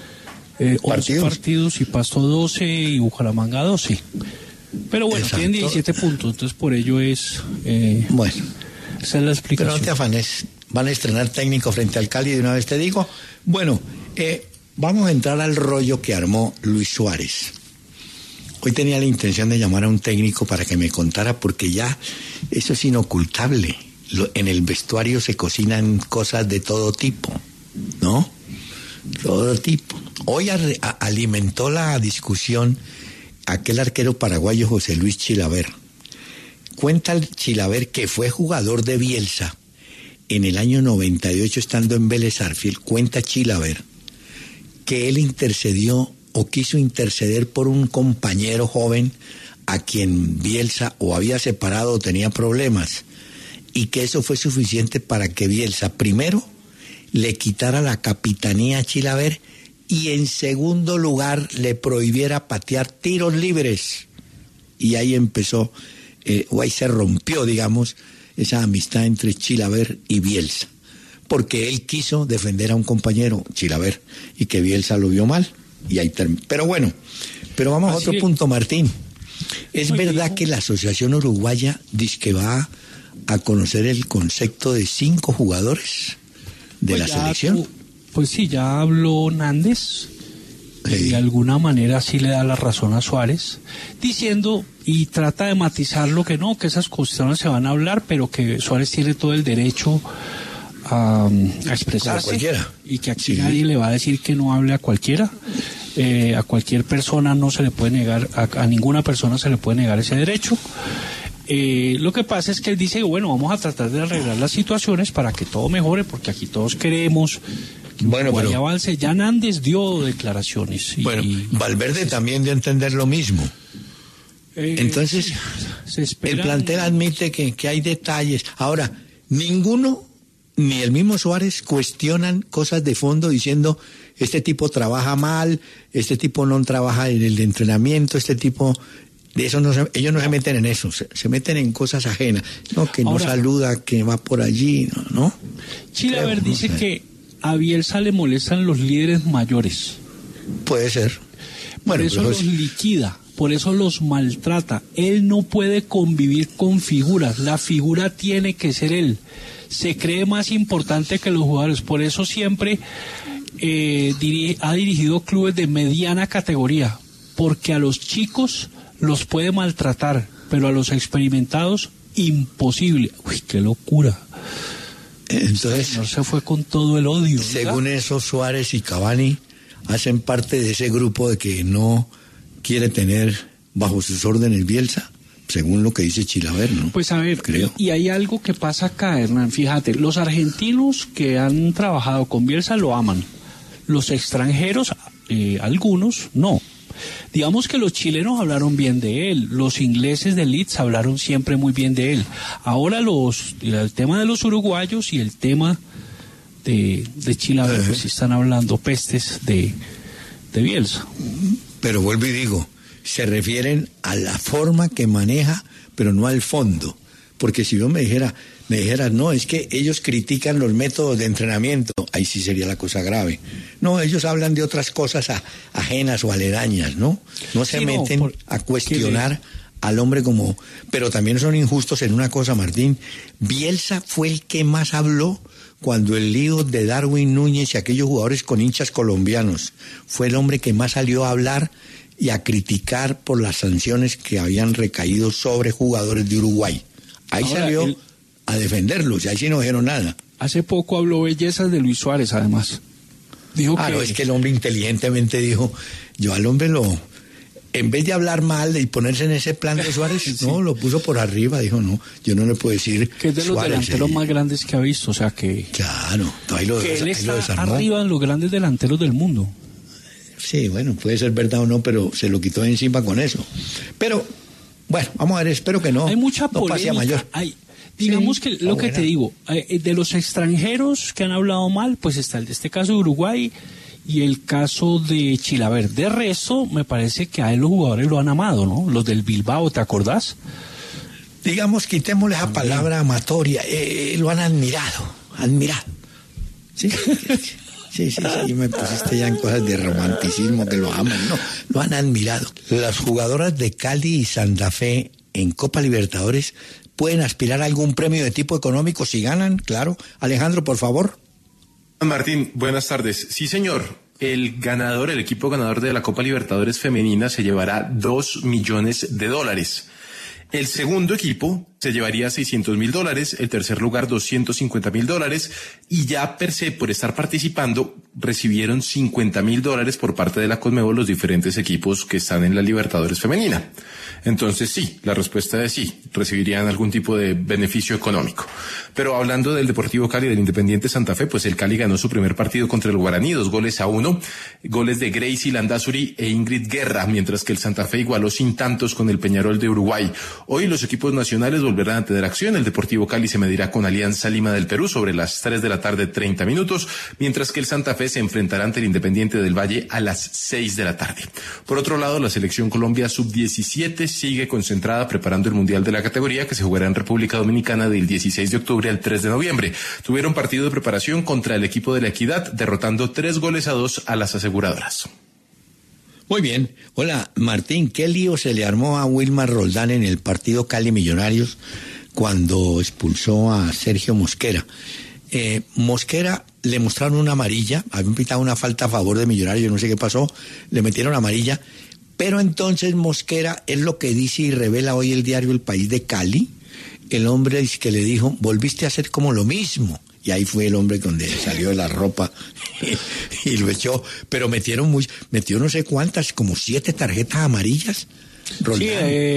11 partidos y Pasto 12 y Bucaramanga 12. Pero bueno, tienen 17 puntos, entonces por ello es... bueno, esa es la explicación. Pero no te afanes, van a estrenar técnico frente al Cali, de una vez te digo. Bueno, vamos a entrar al rollo que armó Luis Suárez. Hoy tenía la intención de llamar a un técnico para que me contara, porque ya eso es inocultable. En el vestuario se cocinan cosas de todo tipo, ¿no? Todo tipo. Hoy alimentó la discusión aquel arquero paraguayo José Luis Chilaver. Cuenta el Chilaver, que fue jugador de Bielsa en el año 98 estando en Vélez Sarsfield. Cuenta Chilaver que él intercedió o quiso interceder por un compañero joven a quien Bielsa o había separado o tenía problemas, y que eso fue suficiente para que Bielsa primero le quitara la capitanía a Chilaver y en segundo lugar le prohibiera patear tiros libres. Y ahí empezó, o ahí se rompió, digamos, esa amistad entre Chilaver y Bielsa. porque él quiso defender a un compañero, Chilaver, y que Bielsa lo vio mal, y ahí terminó. Pero bueno, vamos a otro punto, Martín. ¿Es verdad que la Asociación Uruguaya dice que va a conocer el concepto de 5 jugadores de la selección? Pues sí, ya habló Nández. De alguna manera sí le da la razón a Suárez, diciendo y trata de matizarlo que no, que esas cuestiones se van a hablar, pero que Suárez tiene todo el derecho a expresarse y que aquí nadie le va a decir que no hable a cualquiera. A cualquier persona no se le puede negar, a ninguna persona se le puede negar ese derecho. Lo que pasa es que él dice, bueno, vamos a tratar de arreglar las situaciones para que todo mejore, porque aquí todos queremos que Uruguay avance. Ya Nández dio declaraciones. Valverde también dio a entender lo mismo. Entonces, el plantel admite que hay detalles. Ahora, ninguno, ni el mismo Suárez, cuestionan cosas de fondo diciendo, este tipo trabaja mal, este tipo no trabaja en el entrenamiento, este tipo... De eso ellos no se meten en eso, se meten en cosas ajenas. No, que no saluda, que va por allí, ¿no? Chilaver dice que a Bielsa le molestan los líderes mayores. Puede ser. Por eso los liquida, por eso los maltrata. Él no puede convivir con figuras, la figura tiene que ser él. Se cree más importante que los jugadores, por eso siempre ha dirigido clubes de mediana categoría, porque a los chicos los puede maltratar, pero a los experimentados, imposible. Uy, qué locura. Entonces, el señor se fue con todo el odio. Según eso, Suárez y Cavani hacen parte de ese grupo de que no quiere tener bajo sus órdenes Bielsa, según lo que dice Chilaver, ¿no? Pues a ver, creo. Y hay algo que pasa acá, Hernán, fíjate, los argentinos que han trabajado con Bielsa lo aman, los extranjeros, algunos, no. Digamos que los chilenos hablaron bien de él, los ingleses de Leeds hablaron siempre muy bien de él. Ahora el tema de los uruguayos y el tema de Chilaver, pues están hablando pestes de Bielsa. Pero vuelvo y digo, se refieren a la forma que maneja, pero no al fondo. Porque si yo me dijeras, no, es que ellos critican los métodos de entrenamiento, ahí sí sería la cosa grave. No, ellos hablan de otras cosas ajenas o aledañas, ¿no? No se meten a cuestionar al hombre como... Pero también son injustos en una cosa, Martín. Bielsa fue el que más habló cuando el lío de Darwin Núñez y aquellos jugadores con hinchas colombianos. Fue el hombre que más salió a hablar y a criticar por las sanciones que habían recaído sobre jugadores de Uruguay. Ahí ahora, salió a defenderlos, y ahí sí no dijeron nada. Hace poco habló bellezas de Luis Suárez, además. Dijo que... no, es que el hombre inteligentemente dijo, yo al hombre en vez de hablar mal y ponerse en ese plan de Suárez, sí. No, lo puso por arriba, dijo, no, yo no le puedo decir que es de los Suárez, delanteros más grandes que ha visto, o sea que... Claro, que él está arriba en los grandes delanteros del mundo. Sí, bueno, puede ser verdad o no, pero se lo quitó de encima con eso. Pero... Bueno, vamos a ver, espero que no. Hay mucha polémica. Pase a mayor. Digamos sí, que lo que te digo, de los extranjeros que han hablado mal, pues está este caso de Uruguay y el caso de Chilaver. De resto, me parece que a él los jugadores lo han amado, ¿no? Los del Bilbao, ¿te acordás? Digamos, quitémosle esa palabra amatoria, lo han admirado. ¿Sí? Sí, me pusiste ya en cosas de romanticismo que lo aman, no, lo han admirado. Las jugadoras de Cali y Santa Fe en Copa Libertadores pueden aspirar a algún premio de tipo económico si ganan, claro. Alejandro, por favor. Martín, buenas tardes. Sí, señor. El equipo ganador de la Copa Libertadores femenina se llevará $2 millones. El segundo equipo se llevaría $600,000, el tercer lugar $250,000 y ya per se por estar participando recibieron $50,000 por parte de la Conmebol los diferentes equipos que están en la Libertadores femenina. Entonces sí, la respuesta es sí, recibirían algún tipo de beneficio económico. Pero hablando del Deportivo Cali, del Independiente Santa Fe, pues el Cali ganó su primer partido contra el Guaraní, 2-1, goles de Gracie Landázuri e Ingrid Guerra, mientras que el Santa Fe igualó sin tantos con el Peñarol de Uruguay. Hoy los equipos nacionales volverán a tener acción. El Deportivo Cali se medirá con Alianza Lima del Perú sobre las 3 de la tarde, 30 minutos, mientras que el Santa Fe se enfrentará ante el Independiente del Valle a las 6 de la tarde. Por otro lado, la selección Colombia sub-17 sigue concentrada preparando el Mundial de la categoría que se jugará en República Dominicana del 16 de octubre al 3 de noviembre. Tuvieron partido de preparación contra el equipo de La Equidad, derrotando 3-2 a las aseguradoras. Muy bien. Hola, Martín, ¿qué lío se le armó a Wilmar Roldán en el partido Cali Millonarios cuando expulsó a Sergio Mosquera? Mosquera le mostraron una amarilla, habían pitado una falta a favor de Millonarios, no sé qué pasó, le metieron amarilla, pero entonces Mosquera es lo que dice y revela hoy el diario El País de Cali. El hombre es que le dijo, volviste a hacer como lo mismo. Y ahí fue el hombre donde salió de la ropa y lo echó. Pero metió no sé cuántas, como 7 tarjetas amarillas. Sí,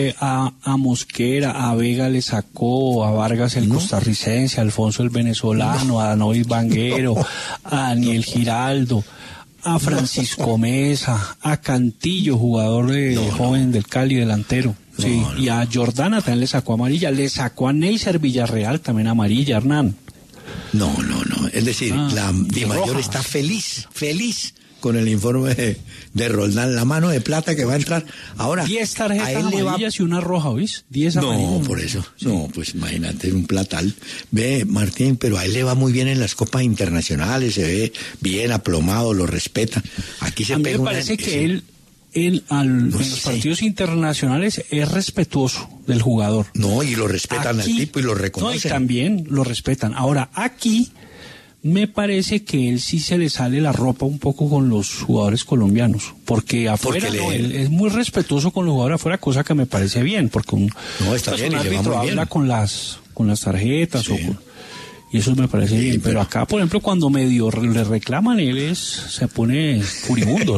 a Mosquera, a Vega le sacó, a Vargas el costarricense, a Alfonso el venezolano, a Danovis Vanguero, a Daniel Giraldo, a Francisco Mesa, a Cantillo, jugador joven del Cali, delantero. Sí, y a Jordana también le sacó amarilla, le sacó a Neisser Villarreal también amarilla, Hernán. No. Es decir, la Dimayor está feliz con el informe de Roldán, la mano de plata que va a entrar. Ahora, 10 tarjetas amarillas y una roja, ¿oís? 10 amarillas. No, por eso. Sí. No, pues imagínate, un platal. Ve, Martín, pero a él le va muy bien en las copas internacionales, se ve bien aplomado, lo respeta. Aquí se pega. Me parece que él en los partidos internacionales es respetuoso del jugador. No, y lo respetan aquí, al tipo y lo reconocen. No, y también lo respetan. Ahora, aquí me parece que él sí se le sale la ropa un poco con los jugadores colombianos, porque afuera él es muy respetuoso con los jugadores afuera, cosa que me parece bien, porque un árbitro habla con las tarjetas, sí. Y eso me parece bien, pero acá, por ejemplo, cuando medio le reclaman, él se pone furibundo.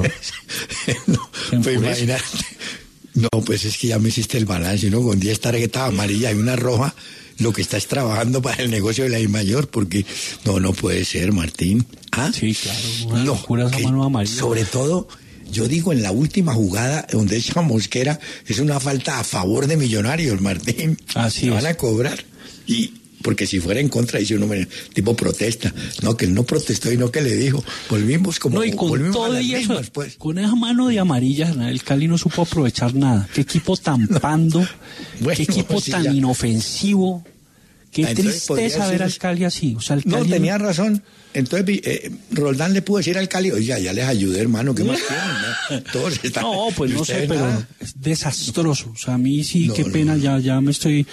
Pues imagínate. No, pues es que ya me hiciste el balance, ¿no? Con 10 tarjetas amarillas y una roja, lo que estás trabajando para el negocio de la Dimayor, porque no puede ser, Martín. ¿Ah? Sí, claro, una locura esa mano amarilla. Sobre todo, yo digo, en la última jugada, donde echa Mosquera, es una falta a favor de Millonarios, Martín. Así van a cobrar. Porque si fuera en contra, dice uno, tipo protesta. No, que él no protestó y no que le dijo. Volvimos como... No, y con todo y eso, pues. Con esa mano de amarillas, el Cali no supo aprovechar nada. Qué equipo tan pando, qué equipo tan inofensivo. Qué tristeza ver al Cali así. O sea, el Cali tenía razón. Entonces, Roldán le pudo decir al Cali, oye, ya les ayudé, hermano, ¿qué más quieren? ¿No? Todos están... No, pues no sé, pero es desastroso. O sea, a mí sí, qué pena, ya me estoy...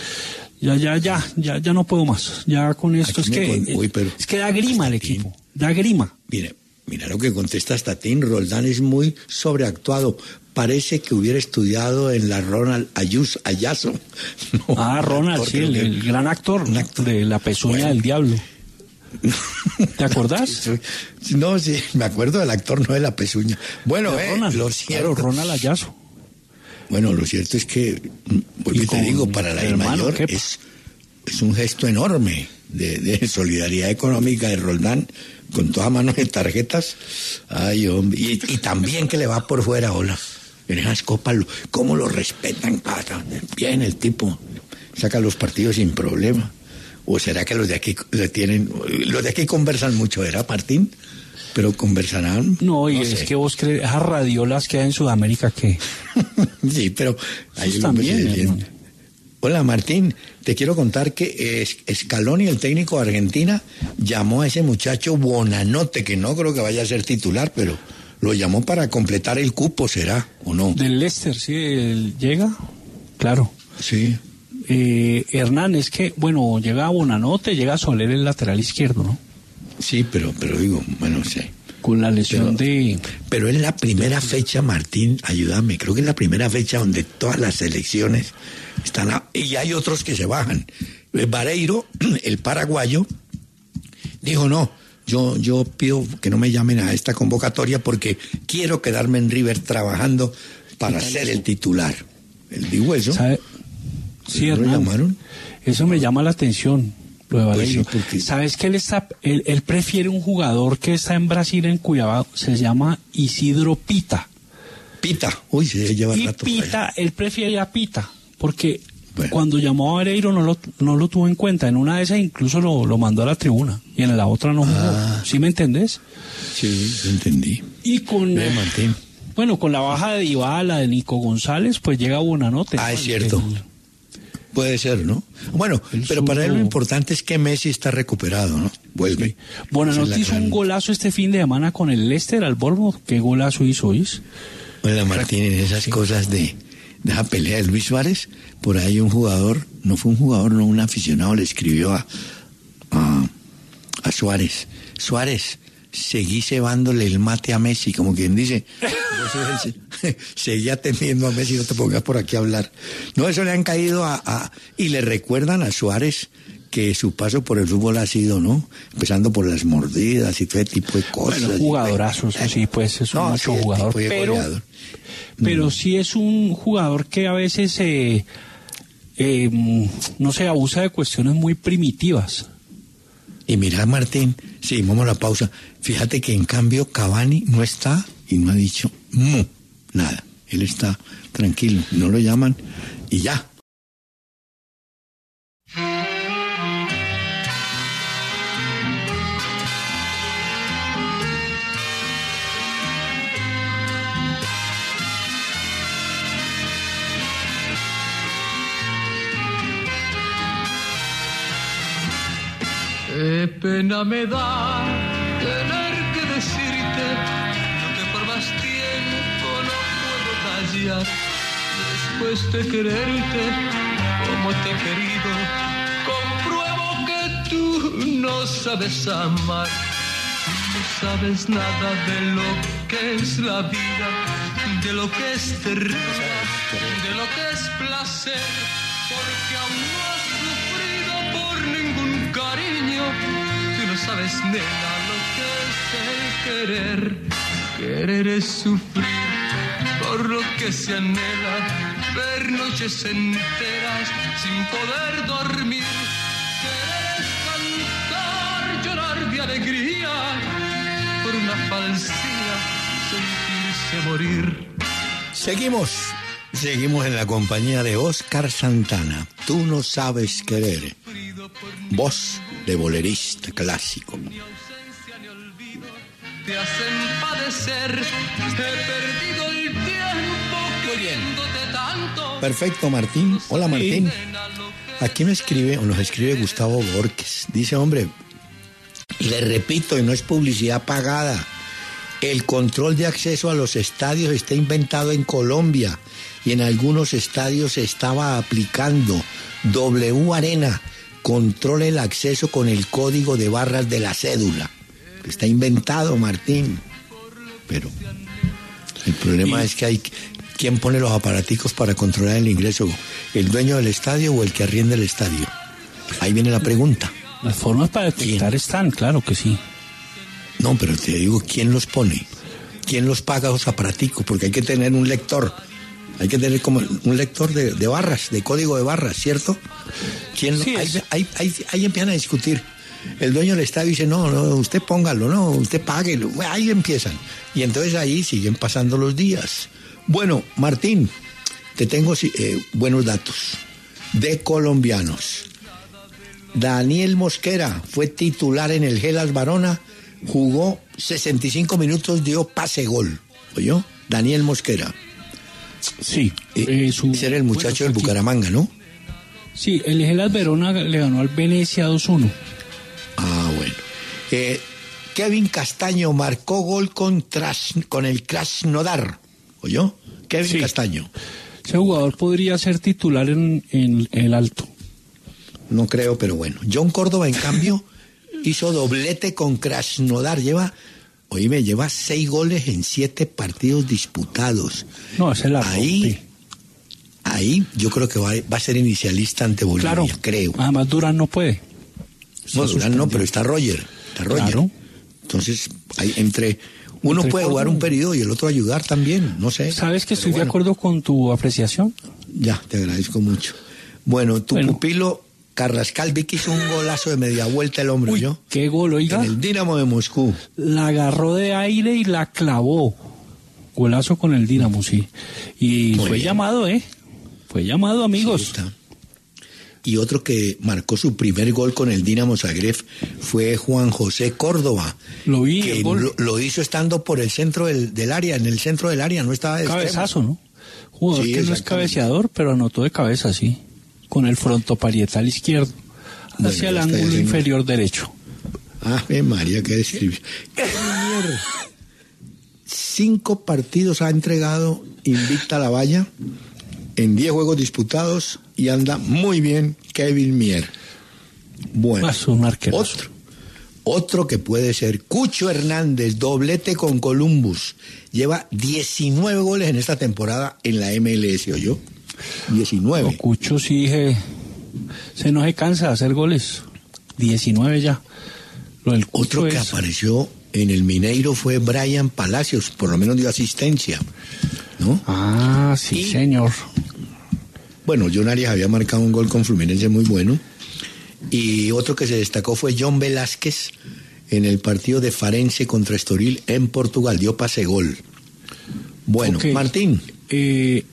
Ya no puedo más. Ya con esto es que da grima el equipo. Da grima. Mira lo que contesta Statín. Roldán es muy sobreactuado. Parece que hubiera estudiado en la Ronald Ayazo. No, Ronald, sí, el gran actor de La Pezuña del Diablo. ¿Te acordás? No, sí, me acuerdo del actor, no de La Pezuña. Bueno, Ronald, lo cierto. Claro, Ronald Ayazo. Bueno, lo cierto es que, porque te digo, para la Dimayor es un gesto enorme de solidaridad económica de Roldán, con todas manos de tarjetas. Ay, hombre, y también que le va por fuera, hola. En esas copas, ¿cómo lo respetan? Bien, el tipo saca los partidos sin problema. ¿O será que los de aquí los de aquí conversan mucho, ¿verdad, Martín? Pero conversarán. No, y es que vos crees, esas radiolas que hay en Sudamérica, ¿qué? Sí, pero ahí también. Hola, Martín, te quiero contar que Scaloni, el técnico de Argentina, llamó a ese muchacho Buonanotte, que no creo que vaya a ser titular, pero lo llamó para completar el cupo, ¿será o no? Del Leicester, sí, él llega, claro. Sí. Hernán, es que, bueno, llega Buonanotte, llega Soler el lateral izquierdo, ¿no? Sí, pero digo, bueno, sí. Con la lesión Pero es la primera fecha, Martín, ayúdame, creo que es la primera fecha donde todas las selecciones están... y hay otros que se bajan. Vareiro, el paraguayo, dijo, no, yo pido que no me llamen a esta convocatoria porque quiero quedarme en River trabajando para ser el titular. Él dijo eso. Sí, Hernán, ¿lo llamaron? Eso me llama la atención. Pues sí, ¿sabes que él prefiere un jugador que está en Brasil, en Cuiabá, se llama Isidro Pita? Uy, se lleva y rato. Pita, él prefiere a Pita, porque Bueno. Cuando llamó a Vareiro no lo tuvo en cuenta. En una de esas incluso lo mandó a la tribuna y en la otra no jugó. ¿Sí me entendés? Sí, lo entendí. Y con Martín. bueno, con la baja de Dybala, de Nico González, pues llega Buonanotte. Ah, es cierto. Puede ser, ¿no? Bueno, pero para él lo importante es que Messi está recuperado, ¿no? Vuelve. Sí. Buonanotte hizo un golazo este fin de semana con el Leicester al Bournemouth. ¿Qué golazo hizo, oís? Hola, Martín, en esas cosas de esa pelea de Luis Suárez, por ahí un jugador, no fue un jugador, no, un aficionado le escribió a Suárez: Suárez, seguí cebándole el mate a Messi, como quien dice, seguí atendiendo a Messi, no te pongas por aquí a hablar. No, eso le han caído y le recuerdan a Suárez que su paso por el fútbol ha sido, ¿no? Empezando por las mordidas y todo ese tipo de cosas. Bueno, jugadorazo, eso sí, pues es un mucho jugador, pero sí es un jugador que a veces no se abusa de cuestiones muy primitivas. Y mira, Martín, sí, vamos a la pausa. Fíjate que en cambio Cavani no está y no ha dicho nada. Él está tranquilo, no lo llaman y ya. Qué pena me da tener que decirte lo que por más tiempo no puedo callar. Después de quererte como te he querido, compruebo que tú no sabes amar. No sabes nada de lo que es la vida, de lo que es ternura, de lo que es placer, porque aún no has sufrido por ningún cariño. Tú no sabes, nena, lo que es el querer. Querer es sufrir por lo que se anhela, ver noches enteras sin poder dormir. Querer es cantar, llorar de alegría por una falsía, sentirse morir. Seguimos en la compañía de Oscar Santana. Tú no sabes querer. Voz de bolerista clásico. Te hacen padecer, he perdido el tiempo queriéndote tanto. Perfecto, Martín. Hola, Martín. Aquí nos escribe Gustavo Borges. Dice, hombre, le repito, y no es publicidad pagada, el control de acceso a los estadios está inventado en Colombia y en algunos estadios se estaba aplicando. W Arena controla el acceso con el código de barras de la cédula. Está inventado, Martín. Pero el problema es que hay... ¿Quién pone los aparaticos para controlar el ingreso? ¿El dueño del estadio o el que arrienda el estadio? Ahí viene la pregunta. Las formas para detectar están, claro que sí. No, pero te digo, ¿quién los pone? ¿Quién los paga los aparaticos? Porque hay que tener un lector. Hay que tener como un lector de barras, de código de barras, ¿cierto? Sí, ahí empiezan a discutir. El dueño del estadio dice, no, usted póngalo, no, usted páguelo. Ahí empiezan. Y entonces ahí siguen pasando los días. Bueno, Martín, te tengo buenos datos de colombianos. Daniel Mosquera fue titular en el Hellas Verona, jugó 65 minutos, dio pase gol. ¿Oyó? Daniel Mosquera. Sí. Ese era el muchacho del Bucaramanga, ¿no? Sí, el Hellas Verona le ganó al Venecia 2-1. Ah, bueno. Kevin Castaño marcó gol con el Krasnodar. ¿Oyó? Kevin Castaño. Ese jugador podría ser titular en el Alto. No creo, pero bueno. John Córdoba, en cambio, hizo doblete con Krasnodar. Lleva 6 goles en 7 partidos disputados. No, ese la Ahí yo creo que va a ser inicialista ante Bolivia, claro, creo. Además Durán no puede. No, Durán no, pero está Roger. Claro. Entonces, uno puede jugar un periodo y el otro ayudar también, no sé. ¿Sabes que estoy de acuerdo con tu apreciación? Ya, te agradezco mucho. Bueno, pupilo Carrascal, vi que hizo un golazo de media vuelta el hombre. Uy, qué gol, oiga. En el Dinamo de Moscú. La agarró de aire y la clavó. Golazo con el Dinamo, sí. Y fue llamado, Fue llamado, amigos. y otro que marcó su primer gol con el Dinamo Zagreb fue Juan José Córdoba. Lo vi, que el gol. lo hizo estando por el centro del área, en el centro del área, no estaba de Cabezazo, ¿no? Jugador Sí, que no es exactamente. cabeceador, pero anotó de cabeza, sí. Con el frontoparietal izquierdo. Bueno, Hacia el ya está ángulo diciendo. inferior derecho. María, qué descripción. 5 partidos ha entregado invicta la valla en 10 juegos disputados y anda muy bien Kevin Mier. Bueno, Es un arquerazo. otro que puede ser Cucho Hernández, doblete con Columbus. Lleva 19 goles en esta temporada en la MLS, ¿oyó? 19. No, Cucho sí se no se cansa de hacer goles. 19 ya. Lo del Cucho Otro que es- apareció en el Mineiro fue Brian Palacios, por lo menos dio asistencia, ¿no? Ah, sí, Y- señor. Bueno, John Arias había marcado un gol con Fluminense muy bueno. Y otro que se destacó fue John Velázquez en el partido de Farense contra Estoril en Portugal. Dio pase gol. Bueno, Ok. Martín. Sí,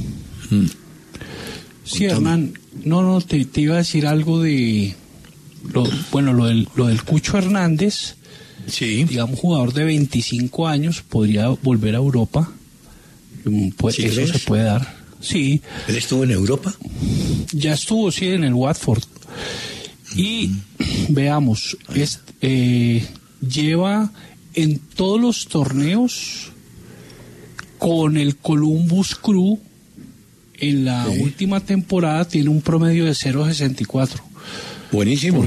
Contame. Hernán. No, te iba a decir algo de... Lo del Cucho Hernández, Sí. digamos, jugador de 25 años, podría volver a Europa. Pues ¿Sí eso crees? se puede dar. Sí, ¿Él estuvo en Europa? ya estuvo, sí, en el Watford. Y veamos, lleva en todos los torneos con el Columbus Crew. En la Sí. última temporada tiene un promedio de 0.64. Buenísimo.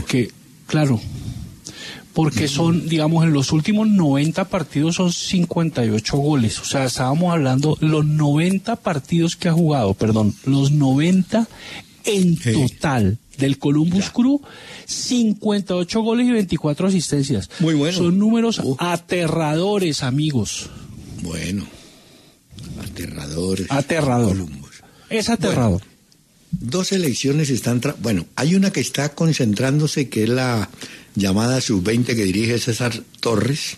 Porque son, digamos, en los últimos 90 partidos son 58 goles. O sea, estábamos hablando los 90 partidos que ha jugado, los 90 en Sí. total del Columbus Ya. Crew, 58 goles y 24 asistencias. Muy bueno. Son números Uf. aterradores, amigos. Bueno. Aterradores. Aterrador. Columbus. Es aterrador. 2 selecciones están... Bueno, hay una que está concentrándose, que es la llamada sub-20 que dirige César Torres.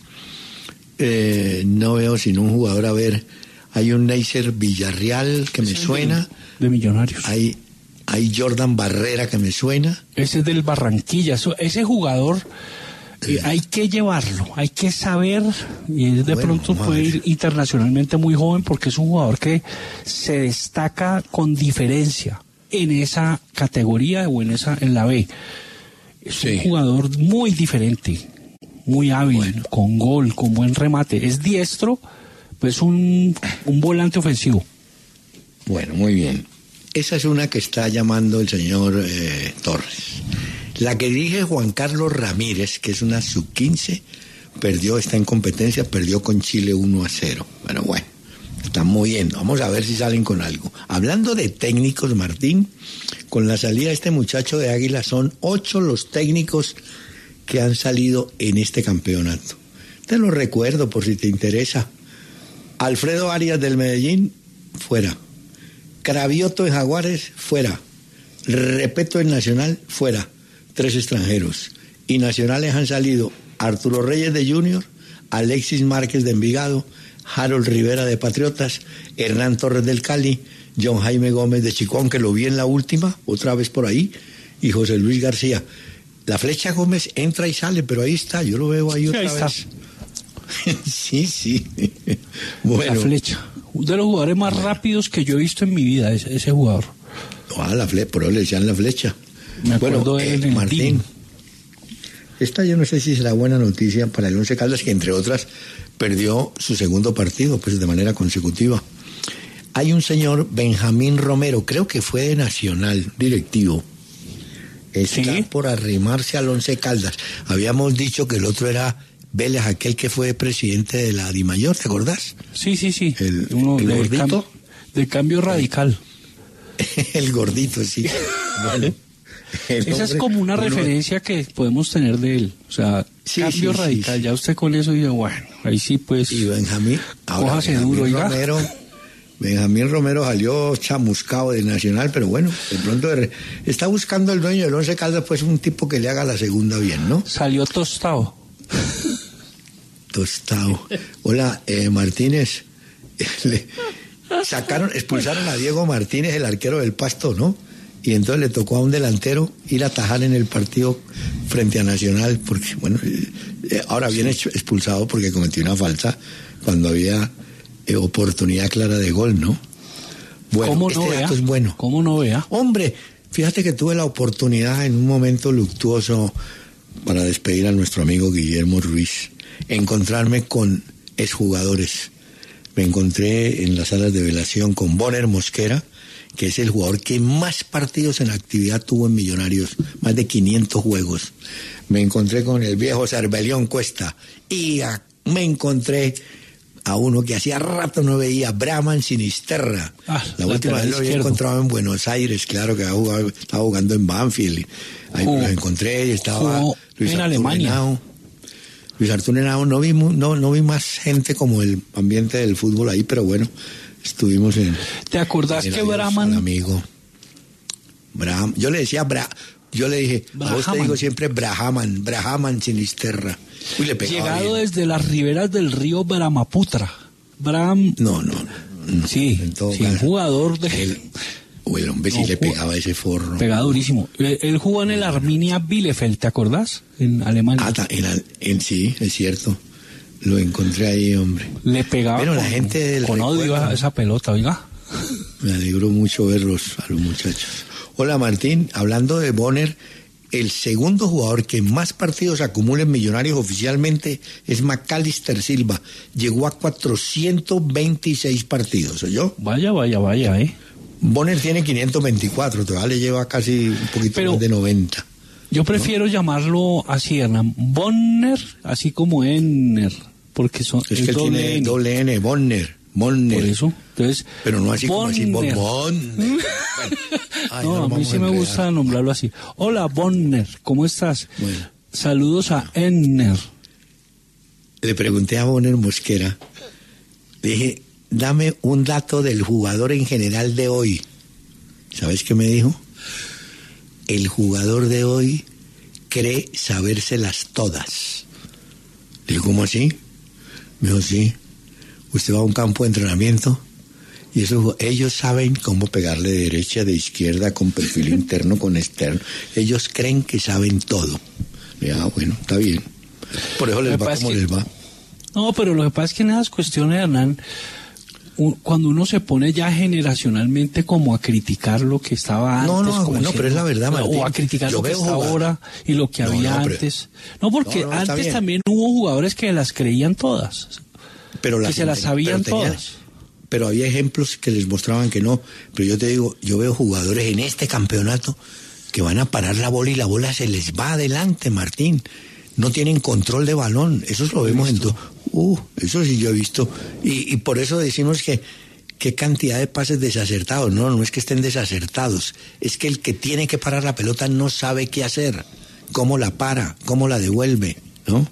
No veo sino un jugador, a ver, hay un Neisser Villarreal que me suena, De Millonarios. hay Jordan Barrera que me suena. Ese es del Barranquilla. Ese jugador hay que llevarlo, hay que saber, y él de Bueno, pronto vamos a puede ver. ir internacionalmente muy joven porque es un jugador que se destaca con diferencia en esa categoría o en la B. Es Sí. un jugador muy diferente, muy hábil, con gol, con buen remate. Es diestro, pues un volante ofensivo. Bueno, muy bien. Esa es una que está llamando el señor Torres. La que dirige Juan Carlos Ramírez, que es una sub-15, está en competencia, perdió con Chile 1-0. Pero bueno, están moviendo. Vamos a ver si salen con algo. Hablando de técnicos, Martín, con la salida de este muchacho de Águila, son 8 los técnicos que han salido en este campeonato. Te lo recuerdo por si te interesa. Alfredo Arias del Medellín, fuera. Cravioto en Jaguares, fuera. Repeto en Nacional, fuera. 3 extranjeros. Y nacionales han salido Arturo Reyes de Junior, Alexis Márquez de Envigado, Harold Rivera de Patriotas, Hernán Torres del Cali, John Jaime Gómez de Chicón, que lo vi en la última, otra vez por ahí, y José Luis García. La Flecha Gómez entra y sale, pero ahí está, yo lo veo ahí Sí, otra ahí está. vez. Sí. Bueno. La Flecha. Uno de los jugadores más rápidos que yo he visto en mi vida, ese jugador. Por eso le decían la Flecha. Me acuerdo de él en el Martín, DIM. esta yo no sé si será buena noticia para el Once Caldas, que entre otras perdió su segundo partido, pues de manera consecutiva. Hay un señor, Benjamín Romero, creo que fue de Nacional, directivo. Está Sí. por arrimarse al Once Caldas. Habíamos dicho que el otro era Vélez, aquel que fue presidente de la DIMAYOR, ¿te acordás? Sí. El de gordito. de cambio radical. El gordito, sí. Bueno, el Esa es hombre- como una uno- referencia que podemos tener de él. O sea, Sí, cambio sí, radical. sí. Ya usted con eso dice, bueno, ahí sí pues... Y Benjamín, Cójase duro, oiga. Benjamín Romero salió chamuscado de Nacional, pero bueno, de pronto está buscando el dueño del Once Caldas, pues un tipo que le haga la segunda bien, ¿no? Salió tostado. Tostado. Hola, Martínez. Expulsaron a Diego Martínez, el arquero del Pasto, ¿no? y entonces le tocó a un delantero ir a atajar en el partido frente a Nacional, porque, bueno, ahora viene expulsado porque cometió una falta cuando había oportunidad clara de gol, ¿no? Bueno, ¿Cómo no dato es bueno. ¿Cómo no vea? Hombre, fíjate que tuve la oportunidad en un momento luctuoso para despedir a nuestro amigo Guillermo Ruiz, encontrarme con exjugadores. Me encontré en las salas de velación con Bonner Mosquera, que es el jugador que más partidos en actividad tuvo en Millonarios, más de 500 juegos. Me encontré con el viejo Cervelión Cuesta y me encontré a uno que hacía rato no veía, Brahman Sinisterra. La última vez lo había encontrado en Buenos Aires, claro que estaba jugando en Banfield. Ahí lo encontré y estaba Luis en Arturo Alemania. Henao. Luis Arturo Henao, no vi más gente como el ambiente del fútbol ahí, pero bueno, estuvimos en... ¿Te acordás que Brahman... amigo. Yo le decía yo le dije, a vos te digo siempre Brahman Sinisterra. Uy, le pegaba llegado bien. desde las riberas del río Brahmaputra. No. Sí, un jugador de... El hombre sí le pegaba ese forro. Pegaba durísimo. Él jugó en el Arminia Bielefeld, ¿te acordás? En Alemania. Sí, es cierto. Lo encontré ahí, hombre. Le pegaba pero la gente con odio a esa pelota, oiga. Me alegró mucho verlos a los muchachos. Hola, Martín. Hablando de Bonner, el segundo jugador que más partidos acumula en Millonarios oficialmente es Macalister Silva. Llegó a 426 partidos, ¿oyó? Vaya, Bonner tiene 524, todavía le lleva casi un poquito más de 90. Yo prefiero llamarlo así, Hernán. Bonner, así como Enner, porque son... Es que él tiene doble N, Bonner. Por eso, entonces... Pero no así Bonner. como así, Bonner. No, a mí sí me gusta nombrarlo así. Hola, Bonner, ¿cómo estás? Bueno. Saludos a Enner. Le pregunté a Bonner Mosquera, le dije, dame un dato del jugador en general de hoy. ¿Sabes qué me dijo? El jugador de hoy cree sabérselas todas. Le digo, ¿cómo así? Me dijo, sí. Usted va a un campo de entrenamiento y ellos saben cómo pegarle de derecha, de izquierda, con perfil interno, con externo. Ellos creen que saben todo. Le digo, bueno, está bien. Por eso les va como les va. No, pero lo que pasa es que en esas cuestiones, Hernán, cuando uno se pone ya generacionalmente como a criticar lo que estaba antes... pero es la verdad, Martín. O a criticar lo que está ahora y lo que había antes. No, porque antes también hubo jugadores que las creían todas. Que se las sabían todas. Pero había ejemplos que les mostraban que no. Pero yo te digo, yo veo jugadores en este campeonato que van a parar la bola y la bola se les va adelante, Martín. No tienen control de balón. Eso lo vemos en todo. Eso sí yo he visto. Y por eso decimos que qué cantidad de pases desacertados. No es que estén desacertados. Es que el que tiene que parar la pelota no sabe qué hacer. Cómo la para, cómo la devuelve, ¿no?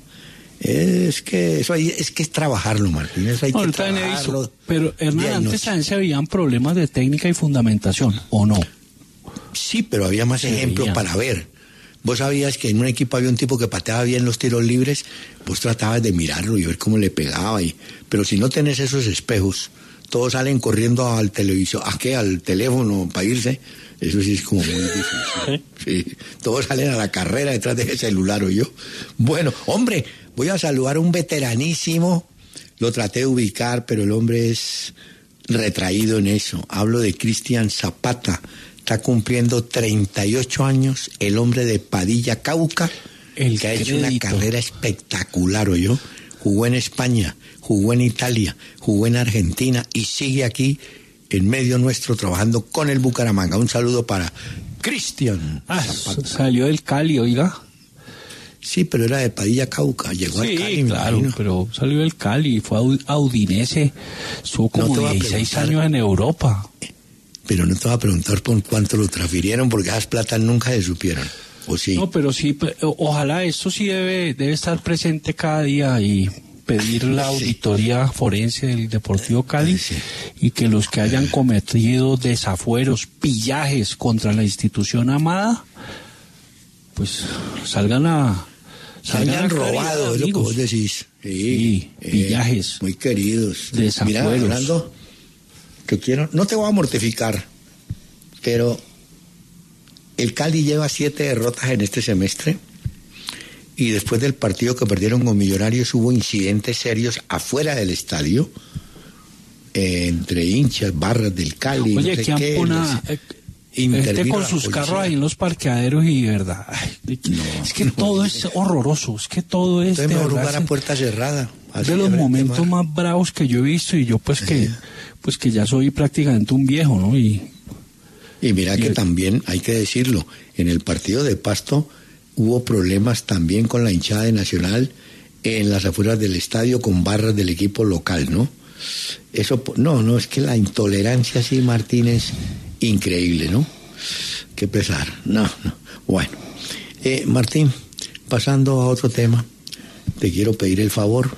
Es que es trabajarlo, Martín. Eso hay que trabajarlo. Pero Hernán, antes también se veían problemas de técnica y fundamentación, ¿o no? Sí, pero había más ejemplos para ver. Vos sabías que en un equipo había un tipo que pateaba bien los tiros libres, vos tratabas de mirarlo y ver cómo le pegaba. Pero si no tenés esos espejos, todos salen corriendo al televisor, al teléfono para irse. Eso sí es como muy difícil. Sí, todos salen a la carrera detrás de ese celular, o yo. Bueno, hombre, voy a saludar a un veteranísimo. Lo traté de ubicar, pero el hombre es retraído en eso. Hablo de Cristian Zapata. Está cumpliendo 38 años, el hombre de Padilla, Cauca, que ha hecho una carrera espectacular, ¿oyó? Jugó en España, jugó en Italia, jugó en Argentina y sigue aquí en medio nuestro trabajando con el Bucaramanga. Un saludo para Cristian Zapata. Salió del Cali, oiga. Sí, pero era de Padilla, Cauca. Llegó al Cali, claro, pero salió del Cali, fue a Udinese, estuvo como 16 años en Europa. Pero no te voy a preguntar por cuánto lo transfirieron, porque esas platas nunca se supieron, ¿o sí? No, pero sí, ojalá esto sí debe estar presente cada día y pedir la auditoría forense del Deportivo Cali y que los que hayan cometido desafueros, pillajes contra la institución amada, pues salgan robados, es lo que vos decís. Sí, pillajes. Muy queridos. Desafueros. Mira, Orlando, que quiero, no te voy a mortificar, pero el Cali lleva 7 derrotas en este semestre y después del partido que perdieron con Millonarios hubo incidentes serios afuera del estadio entre hinchas, barras del Cali. Oye, no sé que qué, gente con sus carros ahí en los parqueaderos y de verdad, es que todo es horroroso, es que todo es entonces de mejor verdad, jugar a puerta cerrada. de los momentos más bravos que yo he visto y yo pues que ya soy prácticamente un viejo, ¿no? Y mira que también, hay que decirlo, en el partido de Pasto hubo problemas también con la hinchada de Nacional en las afueras del estadio con barras del equipo local, ¿no? Eso, no, es que la intolerancia, sí, Martín, es increíble, ¿no? Qué pesar, no. Bueno, Martín, pasando a otro tema, te quiero pedir el favor.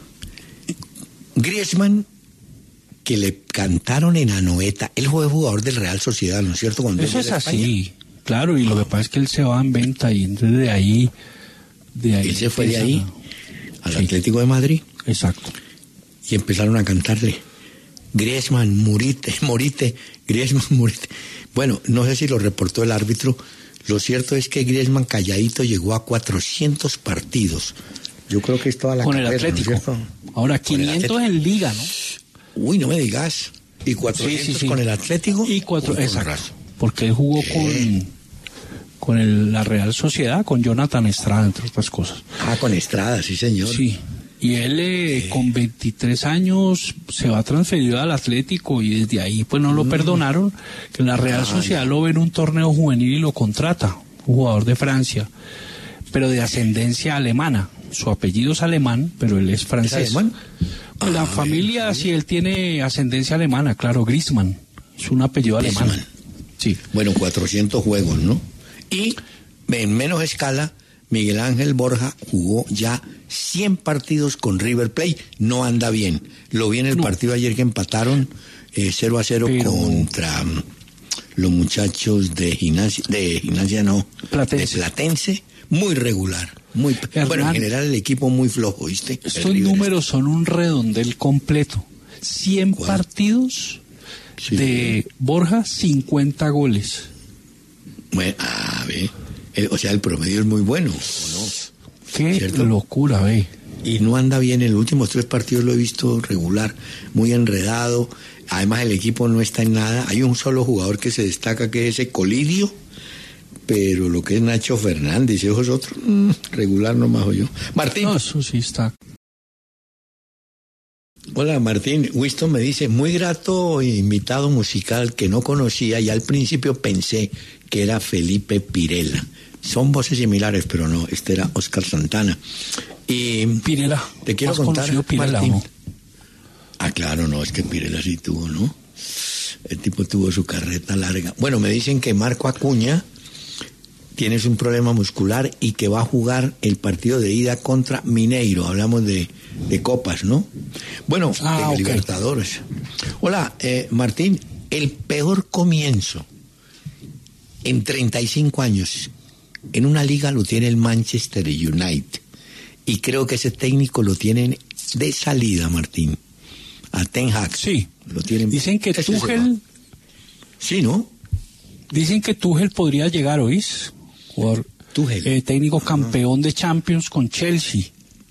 Griezmann, que le cantaron en Anoeta, él fue jugador del Real Sociedad, ¿no es cierto? Cuando eso es así, claro, y lo que pasa es que él se va en venta y entonces de ahí él se fue de ahí al Atlético de Madrid. Exacto. Y empezaron a cantarle Griezmann, morite, Griezmann, morite. Bueno, no sé si lo reportó el árbitro. Lo cierto es que Griezmann calladito llegó a 400 partidos. Yo creo que es toda la con carrera, el Atlético. ¿no? Ahora 500 en Liga, ¿no? Uy, no me digas. ¿Y 400 sí. con el Atlético? Y exacto. Porque él jugó con la Real Sociedad, con Jonathan Estrada, entre otras cosas. Con Estrada, sí, señor. Sí. Y él con 23 años se va transferido al Atlético y desde ahí pues no lo perdonaron, que en la Real Sociedad lo ve en un torneo juvenil y lo contrata, un jugador de Francia, pero de ascendencia alemana. Su apellido es alemán, pero él es francés. ¿Es alemán? Pues la familia, sí, él tiene ascendencia alemana, claro, Griezmann, es un apellido alemán. Griezmann. Sí. Bueno, 400 juegos, ¿no? Y en menos escala, Miguel Ángel Borja jugó ya 100 partidos con River Plate. No anda bien. Lo vi en el partido ayer que empataron 0-0 pero contra los muchachos de Gimnasia Platense. de Platense. Muy regular. Bueno, en general el equipo muy flojo, ¿viste? Estos números son un redondel completo. 100 partidos de Borja, 50 goles. Bueno, o sea, el promedio es muy bueno, ¿o no? Qué ¿cierto? locura, ve. Y no anda bien, en los últimos 3 partidos lo he visto regular, muy enredado. Además el equipo no está en nada. Hay un solo jugador que se destaca, que es ese Colidio, pero lo que es Nacho Fernández, esos otros, regular nomás yo. Martín. No, eso sí está. Hola Martín, Winston me dice, muy grato invitado musical que no conocía y al principio pensé que era Felipe Pirela. Son voces similares, pero no, este era Oscar Santana. Y Pirela, te quiero contar, Pirela, Martín. ¿no? Claro, no, es que Pirela sí tuvo, ¿no? El tipo tuvo su carreta larga. Bueno, me dicen que Marco Acuña tienes un problema muscular y que va a jugar el partido de ida contra Mineiro. Hablamos de copas, ¿no? Bueno, de Libertadores. Hola, Martín, el peor comienzo en 35 años en una liga lo tiene el Manchester United. Y creo que ese técnico lo tienen de salida, Martín. A Ten Hag. Sí. Lo tienen. Dicen que Tuchel... Sí, ¿no? Dicen que Tuchel podría llegar, ¿oís? Por técnico campeón de Champions con Chelsea.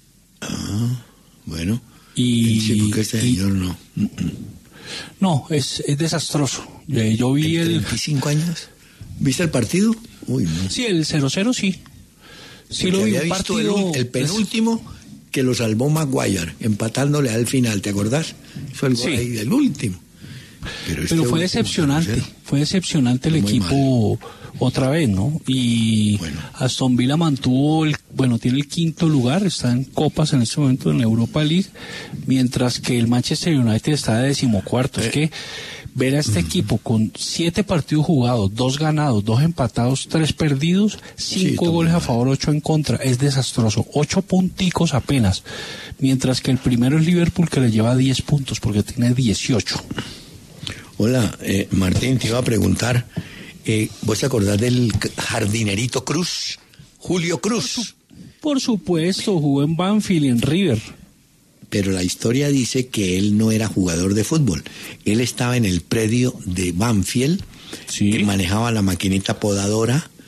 Bueno. Sí, porque este señor no. No, es desastroso. Yo vi ¿En 35 años? ¿Viste el partido? Uy, no. Sí, el 0-0 sí. Sí, porque lo vi. Había visto el penúltimo que lo salvó Maguire, empatándole al final, ¿te acordás? Fue el gol ahí del último. Pero fue decepcionante. Fue decepcionante el equipo otra vez, ¿no? Y Aston Villa mantuvo tiene el 5º lugar, está en copas en este momento en la Europa League, mientras que el Manchester United está de 14º. Es que ver a este equipo con 7 partidos jugados, 2 ganados, 2 empatados, 3 perdidos, 5 goles a favor, 8 en contra, es desastroso. 8 punticos apenas, mientras que el primero es Liverpool, que le lleva 10 puntos porque tiene 18. Hola, Martín, te iba a preguntar, ¿vos te acordás del jardinerito Cruz? Julio Cruz. Por supuesto, jugó en Banfield y en River. Pero la historia dice que él no era jugador de fútbol. Él estaba en el predio de Banfield, que manejaba la maquinita podadora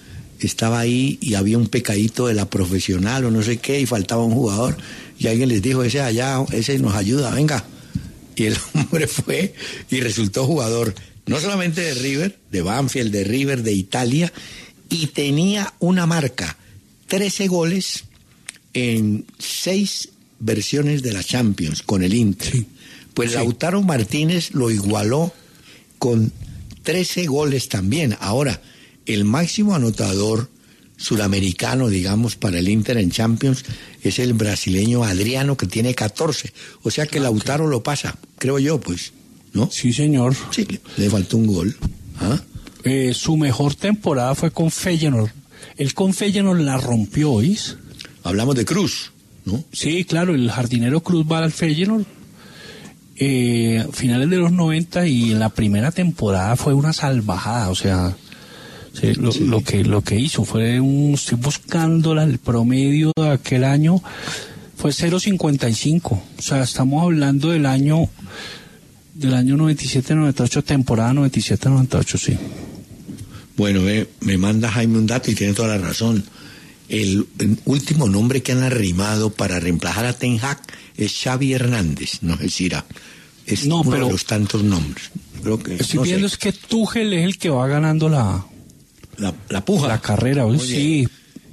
estaba ahí y había un pecadito de la profesional o no sé qué y faltaba un jugador y alguien les dijo, ese allá, ese nos ayuda, venga. Y el hombre fue y resultó jugador no solamente de River, de Banfield, de River, de Italia, y tenía una marca, 13 goles en 6 versiones de la Champions con el Inter. Sí. Pues Sí. Lautaro Martínez lo igualó con 13 goles también. Ahora, el máximo anotador suramericano, digamos, para el Inter en Champions es el brasileño Adriano, que tiene 14. O sea que Lautaro lo pasa, creo yo, pues, ¿no? Sí, señor. Sí, le faltó un gol. ¿Ah? Su mejor temporada fue con Feyenoord. Él con Feyenoord la rompió, ¿oís? Hablamos de Cruz, ¿no? Sí, claro, el jardinero Cruz va al Feyenoord. Finales de los 90 y en la primera temporada fue una salvajada, o sea, sí, lo que hizo fue estoy buscando el promedio de aquel año, fue 0.55, o sea, estamos hablando del año 97-98, temporada 97-98, sí. Bueno, me manda Jaime un dato y tiene toda la razón. El último nombre que han arrimado para reemplazar a Ten Hag es Xavi Hernández, no es Cira. Es No, uno pero de los tantos nombres. Creo que, Estoy no viendo sé, es que Tuchel es el que va ganando la puja. la carrera, ¿oís? Muy Sí.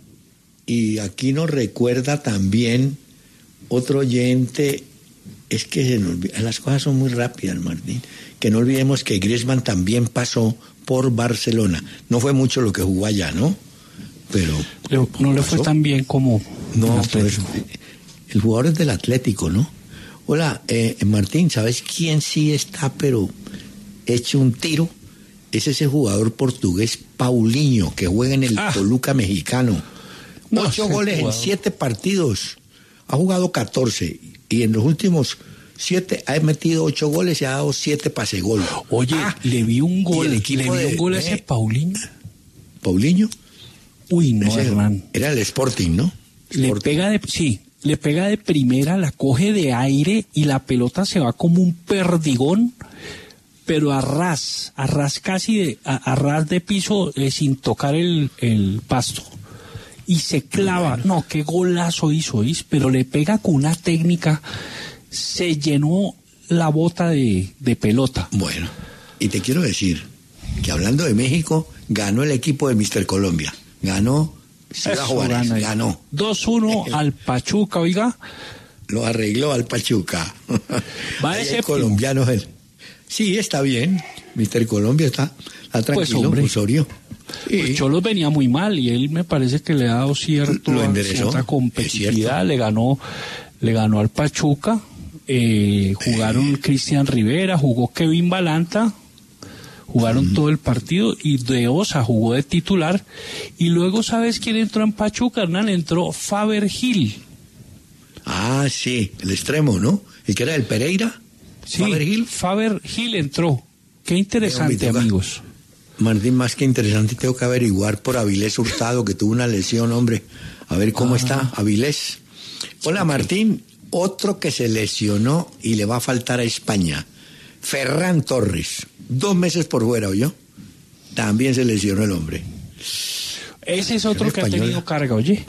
Y aquí nos recuerda también otro oyente, es que las cosas son muy rápidas, Martín, que no olvidemos que Griezmann también pasó por Barcelona. No fue mucho lo que jugó allá, ¿no? Pero No le fue pasó. tan bien como No, el pero Atlético. el jugador es del Atlético, ¿no? Hola, Martín, ¿sabes quién sí está, pero hecho un tiro? Es ese jugador portugués Paulinho, que juega en el Toluca mexicano. No, 8 ese goles en jugador. 7 partidos. Ha jugado 14 y en los últimos 7 ha metido 8 goles y ha dado 7 pase gol. Oye, le vi un y gol, el le equipo vi un gol a ese Paulinho. Paulinho. Uy, no, Ese Hernán. era el Sporting, ¿no? Le pega de primera, la coge de aire y la pelota se va como un perdigón, pero a ras casi a ras de piso, sin tocar el pasto. Y se clava. No, qué golazo hizo, pero le pega con una técnica, se llenó la bota de pelota. Bueno, y te quiero decir que hablando de México, ganó el equipo de Mr. Colombia. Ganó Ciudad Eso Juárez, gana. ganó. 2-1 al Pachuca, oiga. Lo arregló al Pachuca. Va Ahí de el séptimo. colombiano él. Sí, está bien. Mr. Colombia está tranquilo, hombre. Osorio. Pues Sí. Cholos venía muy mal y él me parece que le ha dado Lo enderezó, cierta es competitividad, le ganó al Pachuca, jugaron Cristian Rivera, jugó Kevin Balanta, jugaron todo el partido y De Osa jugó de titular y luego ¿sabes quién entró en Pachuca, Hernán? Entró Faber Gil. Ah, sí, el extremo, ¿no? El que era el Pereira. Sí, Faber Gil. Faber Gil entró. Qué interesante, Hombre, toca- amigos. Martín, más que interesante, tengo que averiguar por Avilés Hurtado, que tuvo una lesión, hombre. A ver cómo está Avilés. Hola, Martín. Otro que se lesionó y le va a faltar a España. Ferran Torres. 2 meses por fuera, ¿oyó? También se lesionó el hombre. Ese es otro que ha española. tenido carga, oye.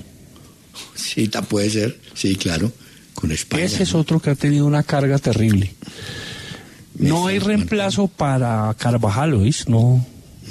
Sí, puede ser. Sí, claro. Con España. Ese es otro que ha tenido una carga terrible. No hay reemplazo para Carvajal, ¿oís? No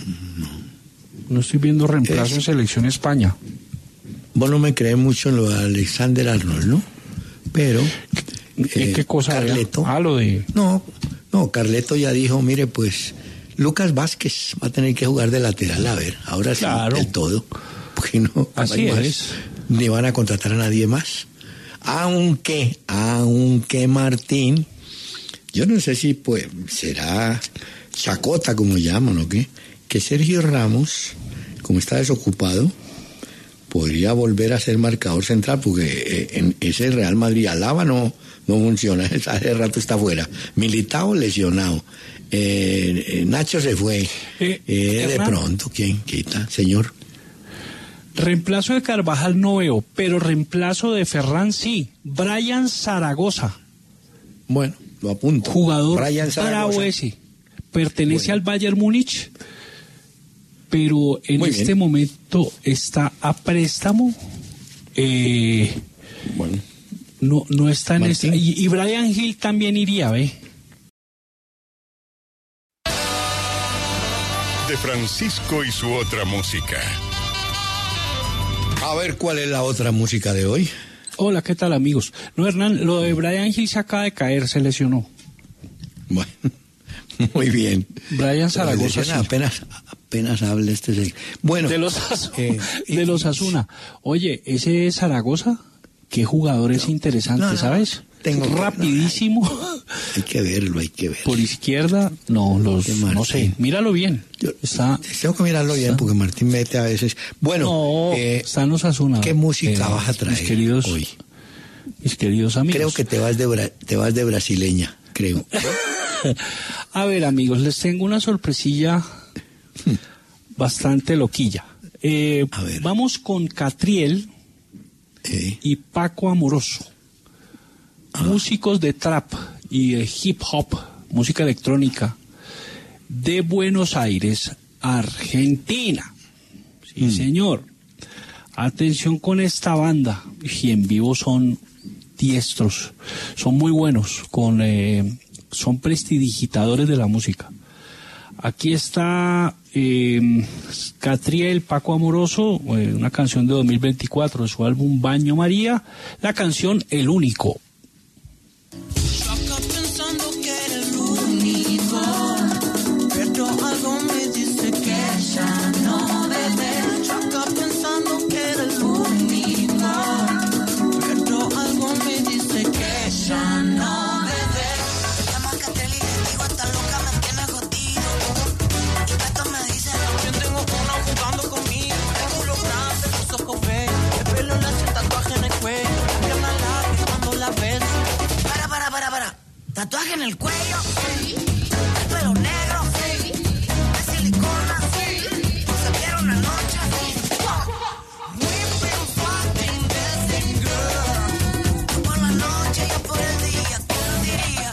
estoy viendo reemplazo en Selección España. Vos no me crees mucho en lo de Alexander Arnold, ¿no? Pero... ¿Qué cosa era? Carleto. Lo de... No, Carleto ya dijo, mire, pues Lucas Vázquez va a tener que jugar de lateral, a ver, ahora sí, Claro. del todo, porque no Así hay más, es. ni van a contratar a nadie más. Aunque Martín, yo no sé si pues será chacota como llaman o qué, que Sergio Ramos, como está desocupado, podría volver a ser marcador central, porque en ese Real Madrid Alaba no funciona, hace rato está fuera. Militao lesionado, Nacho se fue, de Hernán. pronto, ¿quién quita, señor? Reemplazo de Carvajal no veo, pero reemplazo de Ferran sí. Brian Zaragoza, Bueno, lo apunto. jugador Brian Zaragoza. bravo ese. Pertenece al Bayern Múnich. pero en Muy este bien. momento está a préstamo. Bueno, No está en Martín. y Brian Hill también iría, ¿ve? De Francisco y su otra música. a ver cuál es la otra música de hoy. Hola, ¿qué tal, amigos? No, Hernán, lo de Brian Hill se acaba de caer, se lesionó. Bueno, muy bien. Brian Zaragoza, sí. Apenas habla este. Bueno, De los Asuna. Oye, ese Zaragoza, qué jugador es interesante, no, ¿sabes? tengo que- rapidísimo. hay que verlo. Por izquierda, no sé, Martín. míralo bien. Está, Tengo que mirarlo bien porque Martín mete a veces. Bueno, no, están los Asuna. ¿qué música vas a traer hoy? Mis queridos amigos. Creo que te vas de brasileña, creo. A ver, amigos, les tengo una sorpresilla bastante loquilla. A ver. Vamos con Catriel y Paco Amoroso, músicos de trap y de hip hop, música electrónica, de Buenos Aires, Argentina. Sí, señor. Atención con esta banda, y en vivo son diestros, son muy buenos, son prestidigitadores de la música. Aquí está Catriel, Paco Amoroso, una canción de 2024 de su álbum Baño María, la canción El Único. Yo acá pensando que era el único, pero algo me dice que ya no, bebé. Yo acá pensando que era el único, pero algo me dice que ya no, bebé. Llamo a Catriel y le digo, esta loca me tiene jodido. Y Beto me dice, también tengo una jugando conmigo. El culo grande, los ojos feos, el pelo lacio, tatuaje en el cuello, la pierna larga cuando la beso. Para. ¿Tatuaje en el cuello? Sí. ¿El pelo negro? Sí. ¿De silicona? Sí. ¿Se vieron la noche? Sí. We've been fucking dancing, girl. Tú por la noche, yo por el día, ¿quién lo diría?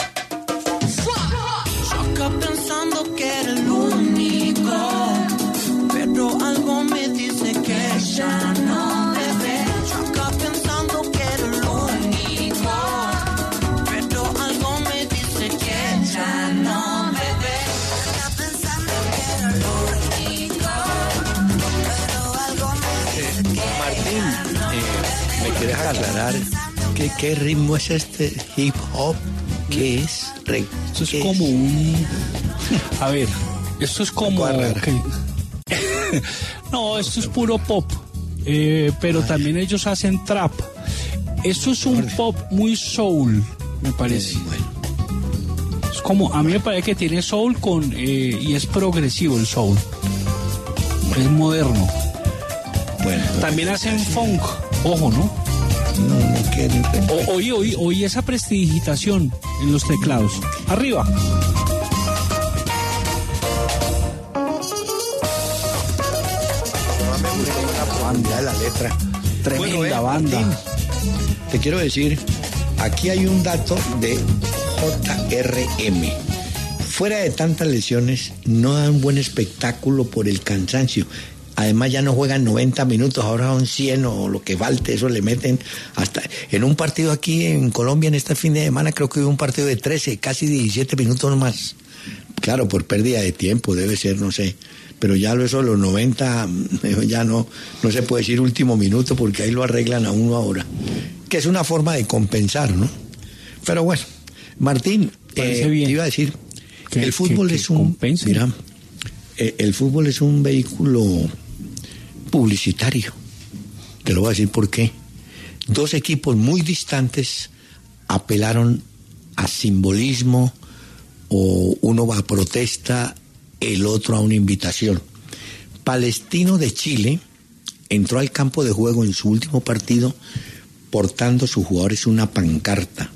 Yo acá pensando que era el único, pero algo me dice que ya no, bebé. Yo acá pensando que era el único, pero algo me dice que ya no, bebé. Está pensando que era el único, pero algo me dice que Martín, ya no, ¿me quieres aclarar qué ritmo es este hip hop? ¿Qué es? Esto es ¿Qué como un... A ver, esto es como... Guarrara. No, esto es puro pop, pero también ellos hacen trap. Esto es un pop muy soul, me parece. Bueno, Es como, a mí me parece que tiene soul y es progresivo el soul. Es moderno. bueno. También hacen funk, ojo, ¿no? No quiero- Oí esa prestidigitación en los teclados. Arriba. Banda, la letra. Tremenda banda. Martín, te quiero decir, aquí hay un dato de JRM. Fuera de tantas lesiones, no dan buen espectáculo por el cansancio. Además ya no juegan 90 minutos, ahora son 100 o lo que falte, eso le meten hasta... En un partido aquí en Colombia en este fin de semana creo que hubo un partido de 13, casi 17 minutos más. Claro, por pérdida de tiempo debe ser, no sé. Pero ya eso, los 90, ya no se puede decir último minuto porque ahí lo arreglan a uno ahora. Que es una forma de compensar, ¿no? Pero bueno, Martín, Parece bien. te iba a decir, Que- el fútbol que es un... compense. Mira, el fútbol es un vehículo publicitario. Te lo voy a decir por qué. Dos equipos muy distantes apelaron a simbolismo, o uno va a protesta, el otro a una invitación. Palestino de Chile entró al campo de juego en su último partido portando sus jugadores una pancarta.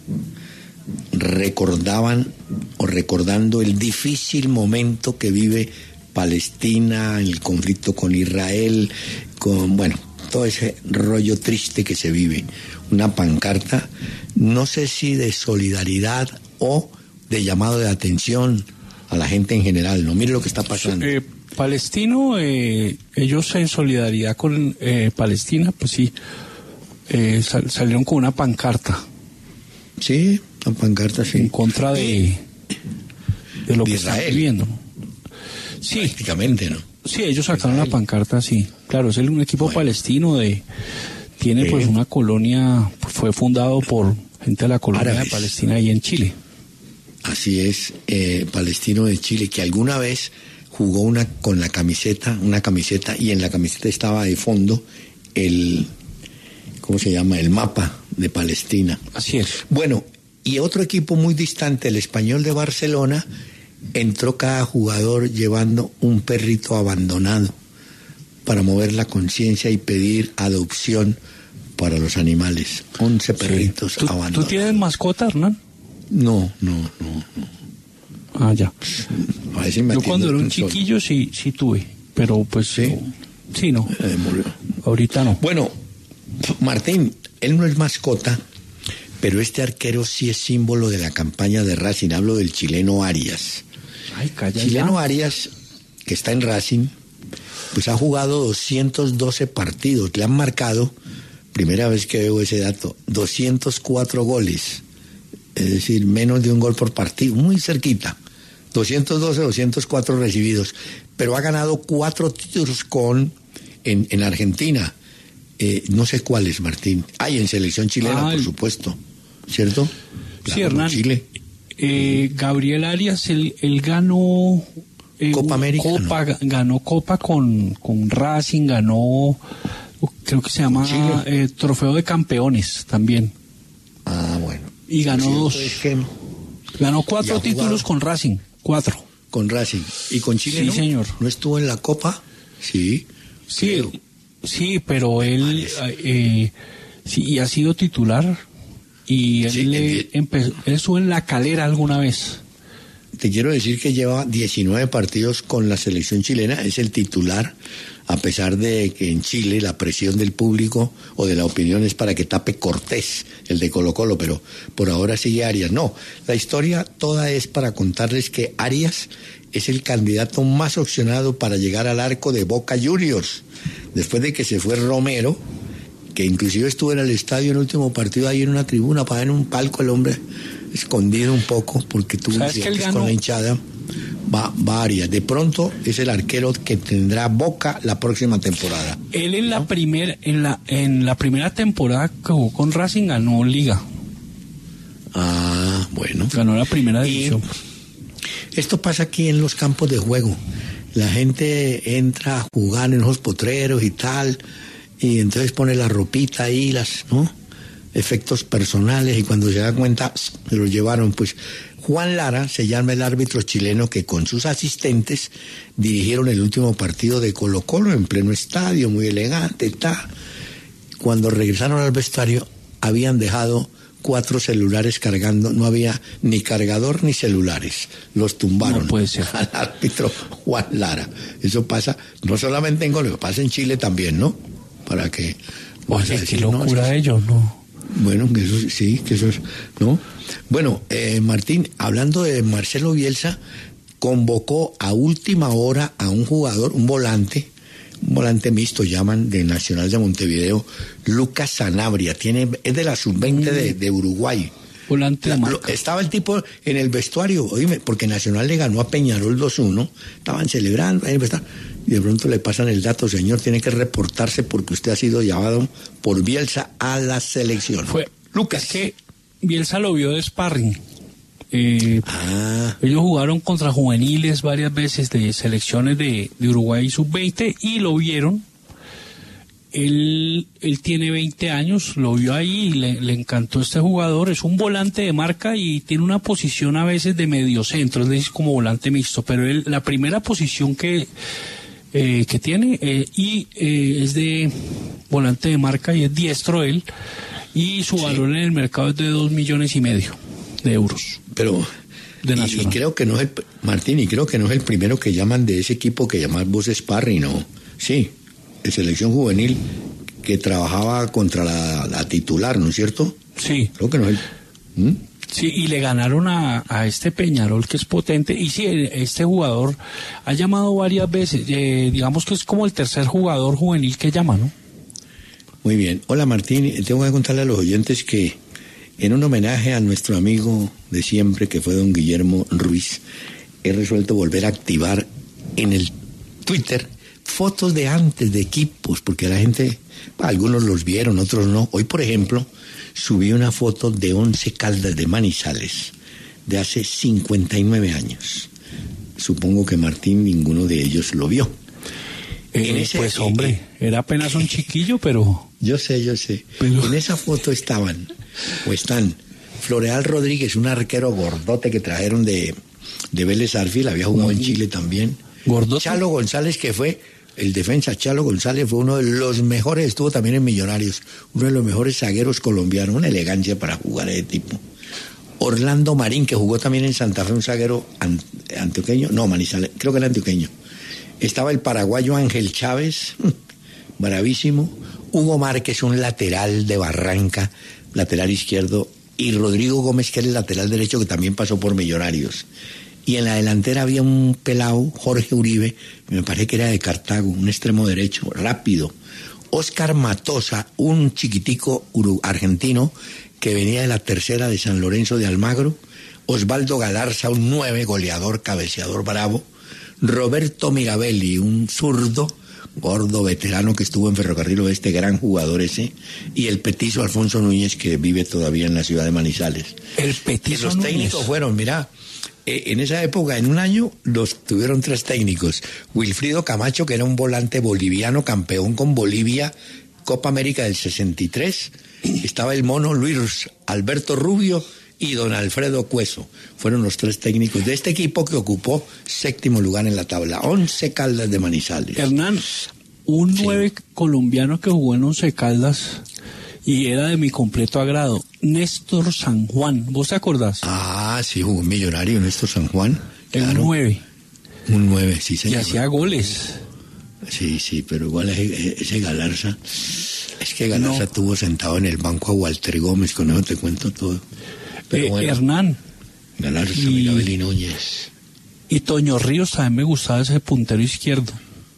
Recordando el difícil momento que vive Palestina, el conflicto con Israel, todo ese rollo triste que se vive. Una pancarta, no sé si de solidaridad o de llamado de atención a la gente en general, ¿no? Mire lo que está pasando. Palestino, ellos en solidaridad con Palestina, pues sí, salieron con una pancarta. Sí, una pancarta, sí. En contra de lo que están viviendo. Sí. Prácticamente, ¿no? Sí, ellos sacaron la pancarta, sí. Claro, es un equipo palestino tiene pues una colonia, fue fundado por gente de la colonia árabes de Palestina ahí en Chile. Así es, palestino de Chile, que alguna vez jugó con una camiseta, y en la camiseta estaba de fondo ¿cómo se llama? El mapa de Palestina. Así es. Bueno, y otro equipo muy distante, el Español de Barcelona, entró cada jugador llevando un perrito abandonado para mover la conciencia y pedir adopción para los animales. 11 perritos abandonados. ¿Tú tienes mascota, Hernán? No. Ah, ya. Yo cuando era un chiquillo sí tuve, pero pues sí no. Murió. Ahorita no. Bueno, Martín, él no es mascota, pero este arquero sí es símbolo de la campaña de Racing. Hablo del chileno Arias. Ay, calla. Chileno Arias, que está en Racing, pues ha jugado 212 partidos. Le han marcado, primera vez que veo ese dato, 204 goles. Es decir, menos de un gol por partido, muy cerquita. 212, 204 recibidos. Pero ha ganado 4 títulos en Argentina. No sé cuáles, Martín. Hay en selección chilena, por supuesto. ¿Cierto? Claro, sí, Hernán. Chile. Gabriel Arias, él ganó Copa América. Ganó Copa con Racing, ganó, creo que se llama Trofeo de Campeones también. Ah, bueno. Y ganó 2. Ganó 4 títulos con Racing. 4. Con Racing. ¿Y con Chile? Sí, ¿no? Señor. ¿No estuvo en la Copa? Sí. Sí, pero él sí ha sido titular y él estuvo en La Calera alguna vez. Te quiero decir que lleva 19 partidos con la selección chilena, es el titular, a pesar de que en Chile la presión del público o de la opinión es para que tape Cortés, el de Colo-Colo, pero por ahora sigue Arias. No, la historia toda es para contarles que Arias es el candidato más opcionado para llegar al arco de Boca Juniors, después de que se fue Romero, que inclusive estuvo en el estadio en el último partido, ahí en una tribuna, para en un palco, el hombre escondido un poco, porque tuvo incidentes con la hinchada. Va Arias. De pronto es el arquero que tendrá Boca la próxima temporada. Él en la primera temporada que jugó con Racing ganó Liga. Ah, bueno. Ganó la primera división. Esto pasa aquí en los campos de juego. La gente entra a jugar en los potreros y tal, y entonces pone la ropita ahí, efectos personales, y cuando se da cuenta se lo llevaron. Pues Juan Lara se llama el árbitro chileno que con sus asistentes dirigieron el último partido de Colo-Colo en pleno estadio, muy elegante, Cuando regresaron al vestuario habían dejado 4 celulares cargando, no había ni cargador ni celulares, los tumbaron. No puede ser. Al árbitro Juan Lara. Eso pasa no solamente en Colombia, pasa en Chile también, ¿no? Para que... Oye, qué locura ellos, ¿no? Bueno, que eso sí, que eso es, ¿no? Bueno, Martín, hablando de Marcelo Bielsa, convocó a última hora a un jugador, un volante mixto, llaman, de Nacional de Montevideo, Lucas Sanabria, es de la sub-20 de Uruguay. Volante de marca. Estaba el tipo en el vestuario, oíme, porque Nacional le ganó a Peñarol 2-1, estaban celebrando en el vestuario, y de pronto le pasan el dato: señor, tiene que reportarse porque usted ha sido llamado por Bielsa a la selección. Lucas, que Bielsa lo vio de sparring. Ellos jugaron contra juveniles varias veces de selecciones de Uruguay sub-20 y lo vieron. Él tiene 20 años, lo vio ahí y le encantó este jugador. Es un volante de marca y tiene una posición a veces de mediocentro, es decir, como volante mixto, pero la primera posición que tiene es de volante de marca y es diestro él, y su valor en el mercado es de 2,5 millones de euros. Pero y creo que no es Martín, y creo que no es el primero que llaman de ese equipo que llaman vos sparring, ¿no? Sí, de selección juvenil que trabajaba contra la titular, ¿no es cierto? Sí. Creo que no es Sí, y le ganaron a este Peñarol, que es potente. Y sí, este jugador ha llamado varias veces. Digamos que es como el tercer jugador juvenil que llama, ¿no? Muy bien. Hola Martín, tengo que contarle a los oyentes que en un homenaje a nuestro amigo de siempre, que fue don Guillermo Ruiz, he resuelto volver a activar en el Twitter fotos de antes de equipos, porque la gente, algunos los vieron, otros no. Hoy, por ejemplo, subí una foto de 11 Caldas de Manizales, de hace 59 años. Supongo que Martín, ninguno de ellos lo vio. Pues hombre, era apenas un chiquillo, pero... Yo sé. Pero... En esa foto están Floreal Rodríguez, un arquero gordote que trajeron de Vélez Arfield, había jugado en Chile también. ¿Gordote? Chalo González, que fue el defensa. Chalo González fue uno de los mejores, estuvo también en Millonarios, uno de los mejores zagueros colombianos, una elegancia para jugar ese tipo. Orlando Marín, que jugó también en Santa Fe, un zaguero antioqueño, no, Manizales, creo que era antioqueño. Estaba el paraguayo Ángel Chávez, bravísimo. Hugo Márquez, un lateral de Barranca, lateral izquierdo. Y Rodrigo Gómez, que era el lateral derecho, que también pasó por Millonarios. Y en la delantera había un pelao, Jorge Uribe, me parece que era de Cartago, un extremo derecho, rápido. Óscar Matosa, un chiquitico argentino que venía de la tercera de San Lorenzo de Almagro. Osvaldo Galarza, un 9, goleador, cabeceador bravo. Roberto Mirabelli, un zurdo, gordo, veterano que estuvo en Ferrocarril Oeste, gran jugador ese. Y el petizo Alfonso Núñez, que vive todavía en la ciudad de Manizales. El petizo Los técnicos fueron, en esa época, en un año, tuvieron 3 técnicos. Wilfrido Camacho, que era un volante boliviano, campeón con Bolivia, Copa América del 63. Estaba el mono Luis Alberto Rubio y don Alfredo Cueso. Fueron los 3 técnicos de este equipo que ocupó 7º lugar en la tabla. 11 Caldas de Manizales. Hernán, un 9 colombiano que jugó en 11 Caldas y era de mi completo agrado, Néstor San Juan. ¿Vos te acordás? Ah, sí, jugó un Millonario, Néstor San Juan. Claro. El 9. Un 9, sí, señor. Y hacía goles. Sí, pero igual ese Galarza... Es que Galarza estuvo sentado en el banco a Walter Gómez, con eso te cuento todo. Pero bueno, Hernán. Galarza, Mirabel y Núñez. Y Toño Ríos también me gustaba ese puntero izquierdo.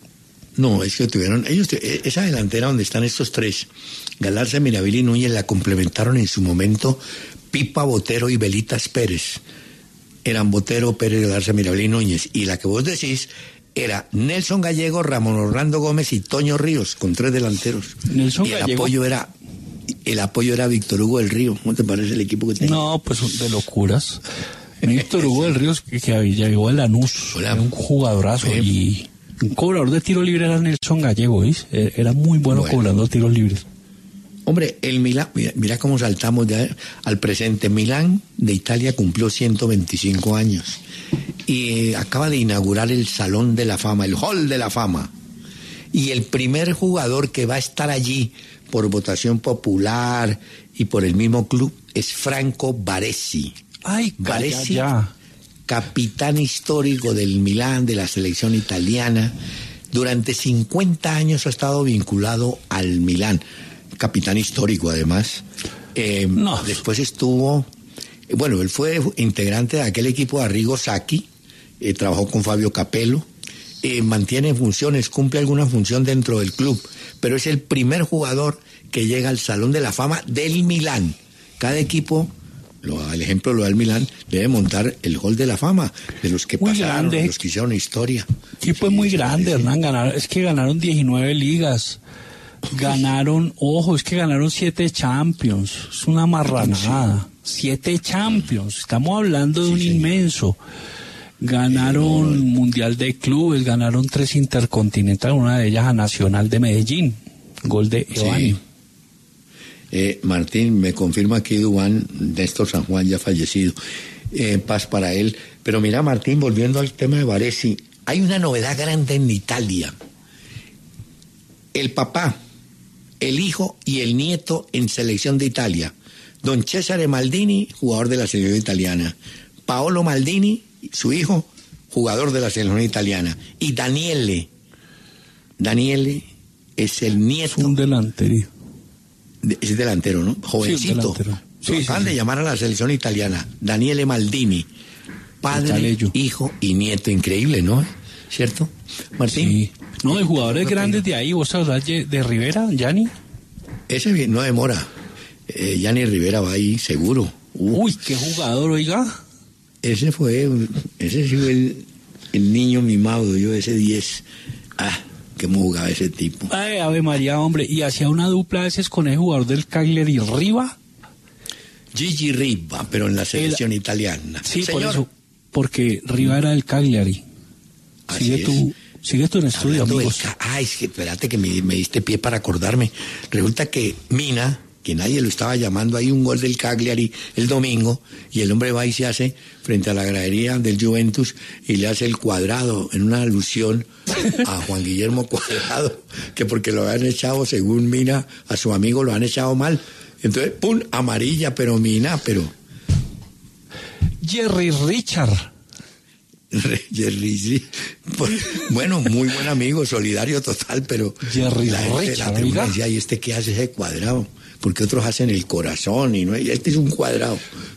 No, es que esa delantera donde están estos 3, Galarza, Mirabel y Núñez, la complementaron en su momento Pipa Botero y Belitas Pérez. Eran Botero, Pérez, Galarza, Mirabel y Núñez. Y la que vos decís era Nelson Gallego, Ramón Orlando Gómez y Toño Ríos, con 3 delanteros. Nelson y el Gallego. apoyo era Víctor Hugo del Río. ¿Cómo te parece el equipo que tenía? No, pues de locuras. Víctor Hugo del Río, que llegó a Lanús, era un jugadorazo. Y un cobrador de tiro libre era Nelson Gallego, ¿veis? Era muy bueno cobrando tiros libres. Hombre, el Milán, mira cómo saltamos ya al presente. Milán de Italia cumplió 125 años y acaba de inaugurar el Salón de la Fama, el Hall de la Fama. Y el primer jugador que va a estar allí por votación popular y por el mismo club es Franco Baresi. Ay, Baresi, ya. Capitán histórico del Milán, de la selección italiana. Durante 50 años ha estado vinculado al Milán. Capitán histórico, además. Después estuvo... Bueno, él fue integrante de aquel equipo de Arrigo Sacchi, trabajó con Fabio Capello, mantiene funciones, cumple alguna función dentro del club, pero es el primer jugador que llega al Salón de la Fama del Milán. Cada equipo, el ejemplo lo da el Milán, debe montar el Hall de la Fama, de los que pasaron, de los que hicieron historia. El equipo es muy grande, Hernán, ganaron 19 ligas. Ganaron 7 Champions, es una marranada. 7 Champions, estamos hablando de un inmenso. Ganaron Mundial de Clubes, ganaron 3 Intercontinental, una de ellas a Nacional de Medellín, gol de Evani. Martín, me confirma aquí Duván, Néstor San Juan ya fallecido, paz para él. Pero mira, Martín, volviendo al tema de Baresi, hay una novedad grande en Italia. El papá, el hijo y el nieto en selección de Italia. Don Cesare Maldini, jugador de la selección italiana. Paolo Maldini, su hijo, jugador de la selección italiana. Y Daniele es el nieto. Es un delantero. Es delantero, ¿no? Jovencito. Sí, Lo acaban de llamar a la selección italiana. Daniele Maldini. Padre, hijo y nieto. Increíble, ¿no? ¿Cierto, Martín? Sí. No, de jugadores grandes de ahí, ¿vos sabés de Rivera, Gianni? Ese no demora. Gianni Rivera va ahí seguro. Uy, qué jugador, oiga. Ese sí fue el niño mimado, yo ese 10. Que me jugaba ese tipo. Ay, Ave María, hombre. ¿Y hacía una dupla a veces con el jugador del Cagliari, Riva? Gigi Riva, pero en la selección italiana. Sí, señor. por eso. Porque Riva era del Cagliari. Sigue tú en estudio, amigos. Es que espérate que me diste pie para acordarme. Resulta que Mina, que nadie lo estaba llamando, hay un gol del Cagliari el domingo, y el hombre va y se hace frente a la gradería del Juventus y le hace el cuadrado, en una alusión a Juan Guillermo Cuadrado, que porque lo habían echado, según Mina, a su amigo lo han echado mal. Entonces, ¡pum!, amarilla, pero Mina, Jerry Richard. Jerry, sí. Bueno, muy buen amigo, solidario total, pero Jerry la gente de la tribuna decía, ¿y este qué hace ese cuadrado? Porque otros hacen el corazón y no, y este es un cuadrado.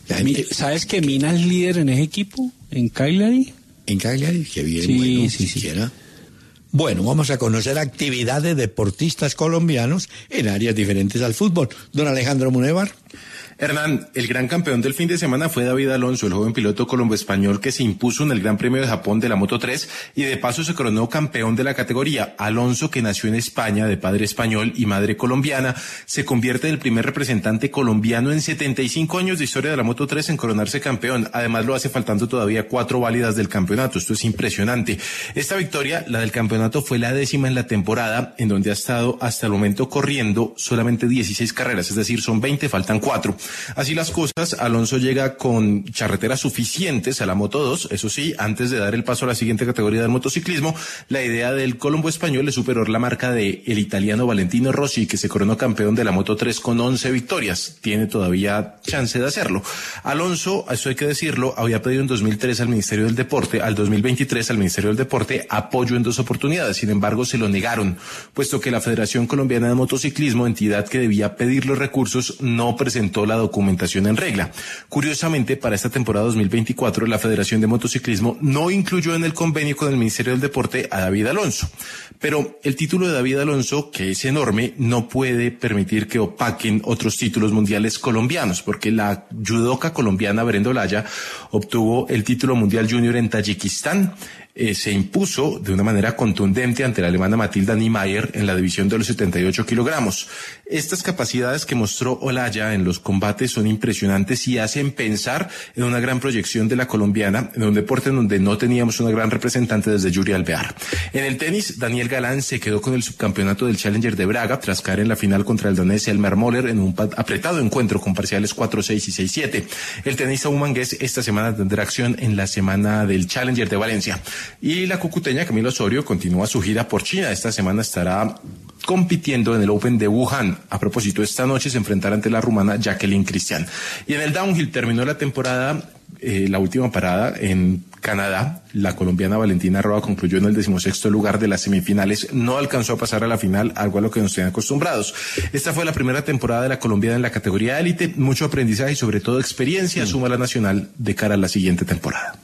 ¿Sabes que Mina es líder en ese equipo? ¿En Cagliari? En Cagliari, qué bien, sí, bueno, sí, siquiera. Bueno, vamos a conocer actividades de deportistas colombianos en áreas diferentes al fútbol. Don Alejandro Munevar. Hernán, el gran campeón del fin de semana fue David Alonso, el joven piloto colombo-español que se impuso en el Gran Premio de Japón de la Moto 3 y de paso se coronó campeón de la categoría. Alonso, que nació en España de padre español y madre colombiana, se convierte en el primer representante colombiano en 75 años de historia de la Moto 3 en coronarse campeón. Además lo hace faltando todavía 4 válidas del campeonato. Esto es impresionante. Esta victoria, la del campeonato, fue la 10ª en la temporada, en donde ha estado hasta el momento corriendo solamente 16 carreras, es decir, son 20, faltan 4. Así las cosas, Alonso llega con charreteras suficientes a la Moto 2, eso sí, antes de dar el paso a la siguiente categoría del motociclismo, la idea del colombo español es superar la marca de el italiano Valentino Rossi, que se coronó campeón de la Moto 3 con 11 victorias. Tiene todavía chance de hacerlo. Alonso, eso hay que decirlo, había pedido en 2003 al Ministerio del Deporte, al 2023 al Ministerio del Deporte, apoyo en 2 oportunidades. Sin embargo, se lo negaron, puesto que la Federación Colombiana de Motociclismo, entidad que debía pedir los recursos, no presentó la documentación en regla. Curiosamente, para esta temporada 2024, la Federación de Motociclismo no incluyó en el convenio con el Ministerio del Deporte a David Alonso. Pero el título de David Alonso, que es enorme, no puede permitir que opaquen otros títulos mundiales colombianos, porque la judoka colombiana Brenda Olaya obtuvo el título mundial junior en Tayikistán. Se impuso de una manera contundente ante la alemana Matilda Niemeyer en la división de los 78 kilogramos. Estas capacidades que mostró Olaya en los combates son impresionantes y hacen pensar en una gran proyección de la colombiana, en un deporte en donde no teníamos una gran representante desde Yuri Alvear. En el tenis, Daniel Galán se quedó con el subcampeonato del Challenger de Braga tras caer en la final contra el danés Elmer Moller en un apretado encuentro con parciales 4-6 y 6-7. El tenista humangués esta semana tendrá acción en la semana del Challenger de Valencia. Y la cucuteña Camila Osorio continúa su gira por China. Esta semana estará compitiendo en el Open de Wuhan. A propósito, esta noche se enfrentará ante la rumana Jacqueline Christian. Y en el downhill terminó la temporada, la última parada en Canadá. La colombiana Valentina Roa concluyó en el 16º lugar de las semifinales. No alcanzó a pasar a la final, algo a lo que nos tienen acostumbrados. Esta fue la primera temporada de la colombiana en la categoría élite. Mucho aprendizaje y sobre todo experiencia suma la nacional de cara a la siguiente temporada.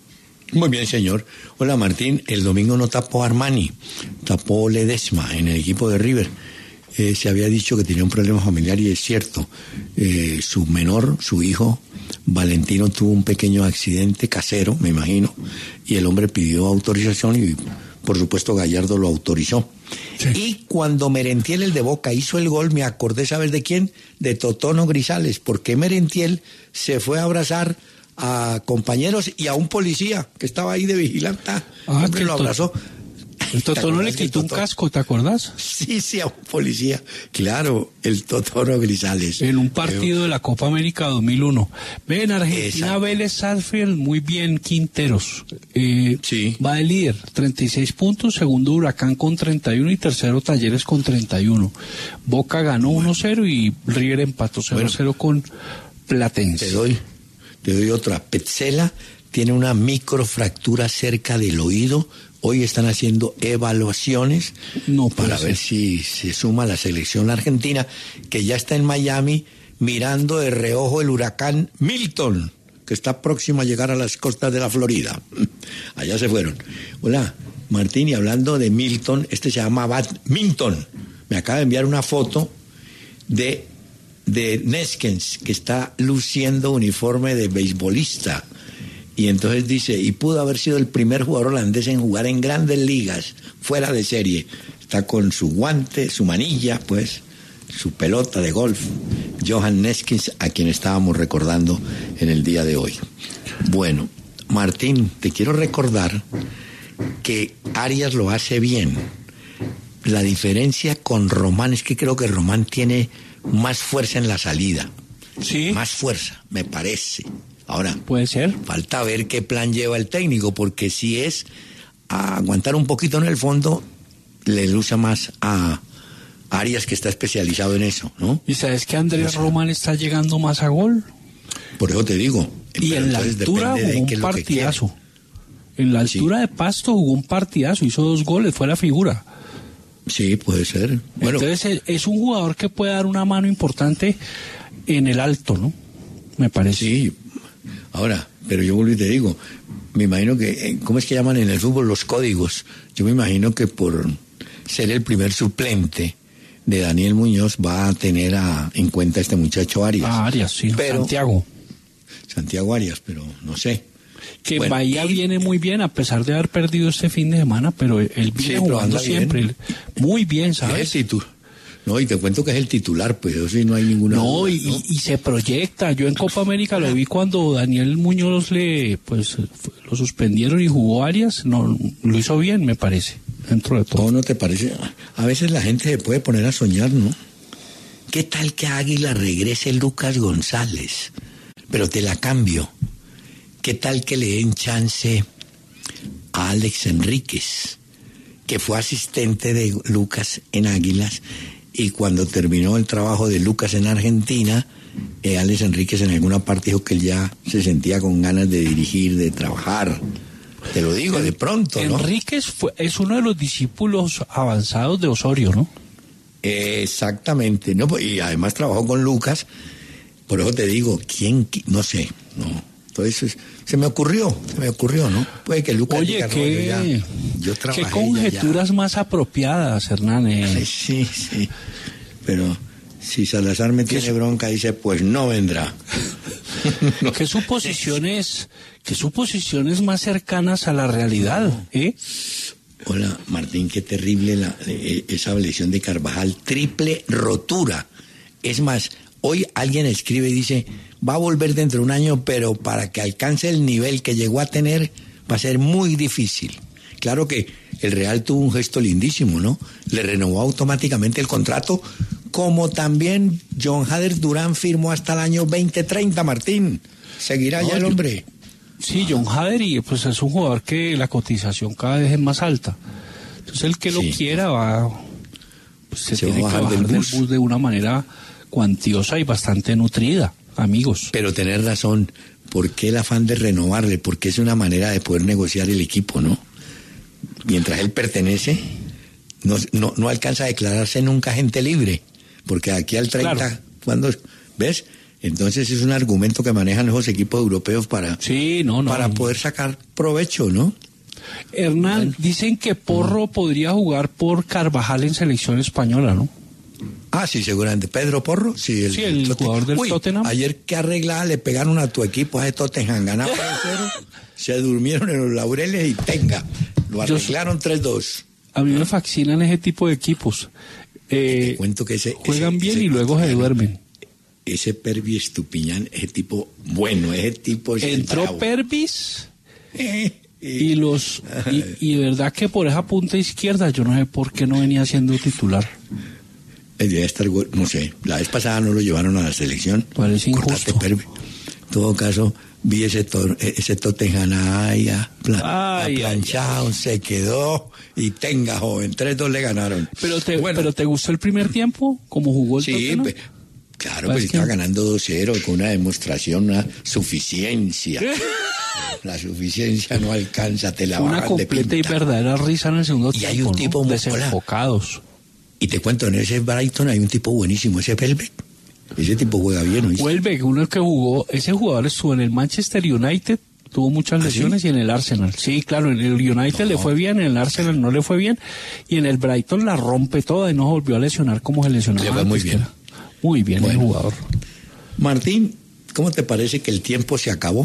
Muy bien, señor. Hola, Martín. El domingo no tapó Armani, tapó Ledesma en el equipo de River. Se había dicho que tenía un problema familiar y es cierto. Su hijo, Valentino, tuvo un pequeño accidente casero, me imagino, y el hombre pidió autorización y, por supuesto, Gallardo lo autorizó. Sí. Y cuando Merentiel, el de Boca, hizo el gol, me acordé, ¿sabes de quién? De Totono Grisales, porque Merentiel se fue a abrazar a compañeros y a un policía que estaba ahí de vigilante. Siempre lo abrazó. El Totono le quitó un casco, ¿te acordás? Sí, a un policía. Claro, el Totono Grisales. En un partido de la Copa América 2001. Ve, en Argentina, exacto. Vélez Sarsfield, muy bien, Quinteros. Sí. Va de líder, 36 puntos, segundo Huracán con 31 y tercero Talleres con 31. Boca ganó 1-0 y River empató 0-0 con Platense. Te doy otra. Petzela tiene una microfractura cerca del oído. Hoy están haciendo evaluaciones para ver si se suma a la selección argentina, que ya está en Miami mirando de reojo el huracán Milton, que está próximo a llegar a las costas de la Florida. Allá se fueron. Hola, Martín, y hablando de Milton, este se llama Badminton. Me acaba de enviar una foto de Neskens, que está luciendo uniforme de beisbolista. Y entonces dice, y pudo haber sido el primer jugador holandés en jugar en grandes ligas, fuera de serie. Está con su guante, su manilla, pues, su pelota de golf. Johan Neskens, a quien estábamos recordando en el día de hoy. Bueno, Martín, te quiero recordar que Arias lo hace bien. La diferencia con Román es que creo que Román tiene más fuerza en la salida. Sí. Más fuerza, me parece. Ahora, Puede ser. falta ver qué plan lleva el técnico, porque si es a aguantar un poquito en el fondo, le luce más a Arias, que está especializado en eso, ¿no? ¿Y sabes que Andrés Román está llegando más a gol? Por eso te digo. Y pero en la entonces altura depende de jugó qué es un lo que quiere. partidazo. En la altura de Pasto jugó un partidazo, hizo 2 goles, fue la figura. Sí, puede ser. Bueno, Entonces es un jugador que puede dar una mano importante en el alto, ¿no? Me parece. sí. Ahora, pero yo vuelvo y te digo, me imagino que, ¿cómo es que llaman en el fútbol los códigos? Yo me imagino que por ser el primer suplente de Daniel Muñoz va a tener en cuenta a este muchacho Arias. Arias, sí. Pero- Santiago. Arias, pero no sé. Que Bueno, Bahía viene muy bien, a pesar de haber perdido este fin de semana, pero él viene Sí, pero jugando anda bien. siempre. Muy bien, Es el ¿sabes? No, y te cuento que es el titular, pues eso sí no hay ninguna No, duda, y se proyecta. Yo en Copa América lo vi cuando Daniel Muñoz lo suspendieron y jugó Arias. No, lo hizo bien, me parece, dentro de todo. ¿No te parece? A veces la gente se puede poner a soñar, ¿no? ¿Qué tal que a Águila regrese Lucas González? Pero te la cambio. ¿Qué tal que le den chance a Alex Enríquez, que fue asistente de Lucas en Águilas, y cuando terminó el trabajo de Lucas en Argentina, Alex Enríquez en alguna parte dijo que él ya se sentía con ganas de dirigir, de trabajar? Te lo digo, de pronto, ¿no? Enríquez es uno de los discípulos avanzados de Osorio, ¿no? Exactamente, ¿no? Y además trabajó con Lucas, por eso te digo, no sé, no. Entonces se me ocurrió, ¿no? Puede que Lucas Oye, diga, qué yo trabajé qué conjeturas ya. más apropiadas, Hernán. Ay, sí, pero si Salazar me tiene bronca, dice, pues no vendrá. No. ¿Qué suposiciones más cercanas a la realidad? Hola, Martín, qué terrible esa lesión de Carvajal, triple rotura. Es más, hoy alguien escribe y dice, va a volver dentro de un año, pero para que alcance el nivel que llegó a tener, va a ser muy difícil. Claro que el Real tuvo un gesto lindísimo, ¿no? Le renovó automáticamente el contrato, como también John Hader Durán firmó hasta el año 2030, Martín. Seguirá ya el hombre. Sí, John Hader, y pues es un jugador que la cotización cada vez es más alta. Entonces el que lo Sí. quiera se Se va tiene a que bajar bajar del del bus. bus de una manera cuantiosa y bastante nutrida, amigos. Pero tener razón, ¿por qué el afán de renovarle? Porque es una manera de poder negociar el equipo, ¿no? Mientras él pertenece, no alcanza a declararse nunca agente libre, porque aquí al 30, Claro. ¿cuándo? ¿Ves? Entonces es un argumento que manejan esos equipos europeos para poder sacar provecho, ¿no? Hernán, dicen que Porro podría jugar por Carvajal en selección española, ¿no? Ah, sí, seguramente. Pedro Porro, sí, el jugador del Tottenham. Ayer qué arreglada le pegaron a tu equipo, a ese Tottenham, ganaba 3-0, se durmieron en los laureles y tenga, lo arreglaron 3-2. A mí me fascinan ese tipo de equipos. Te cuento que juegan bien y luego se duermen. Ese Pervis Estupiñán, ese tipo bueno, ese tipo es Entró bravo. Pervis y de verdad que por esa punta izquierda yo no sé por qué no venía siendo titular. Debe estar, no sé, la vez pasada no lo llevaron a la selección. Parece injusto. Cortate, Pervis. En todo caso, vi ese Tottenham ahí aplanchado, se quedó y tenga, joven, 3-2 le ganaron. Pero te gustó el primer tiempo, como jugó el Tottenham. Claro, pues estaba ganando 2-0 con una demostración, una suficiencia. La suficiencia no alcanza, te la una bajan de completa y pinta. verdadera risa en el segundo Y tiempo. hay un tipo desenfocados. Y te cuento, en ese Brighton hay un tipo buenísimo, ese Velvet. Ese tipo juega bien, ¿oíste? Vuelve, uno que jugó, ese jugador estuvo en el Manchester United, tuvo muchas lesiones, ¿sí? y en el Arsenal. Sí, claro, en el United le fue bien, en el Arsenal no le fue bien, y en el Brighton la rompe toda y no volvió a lesionar como se lesionaba Le fue antes, muy bien. Muy bien, Bueno. el jugador. Martín, ¿cómo te parece que el tiempo se acabó?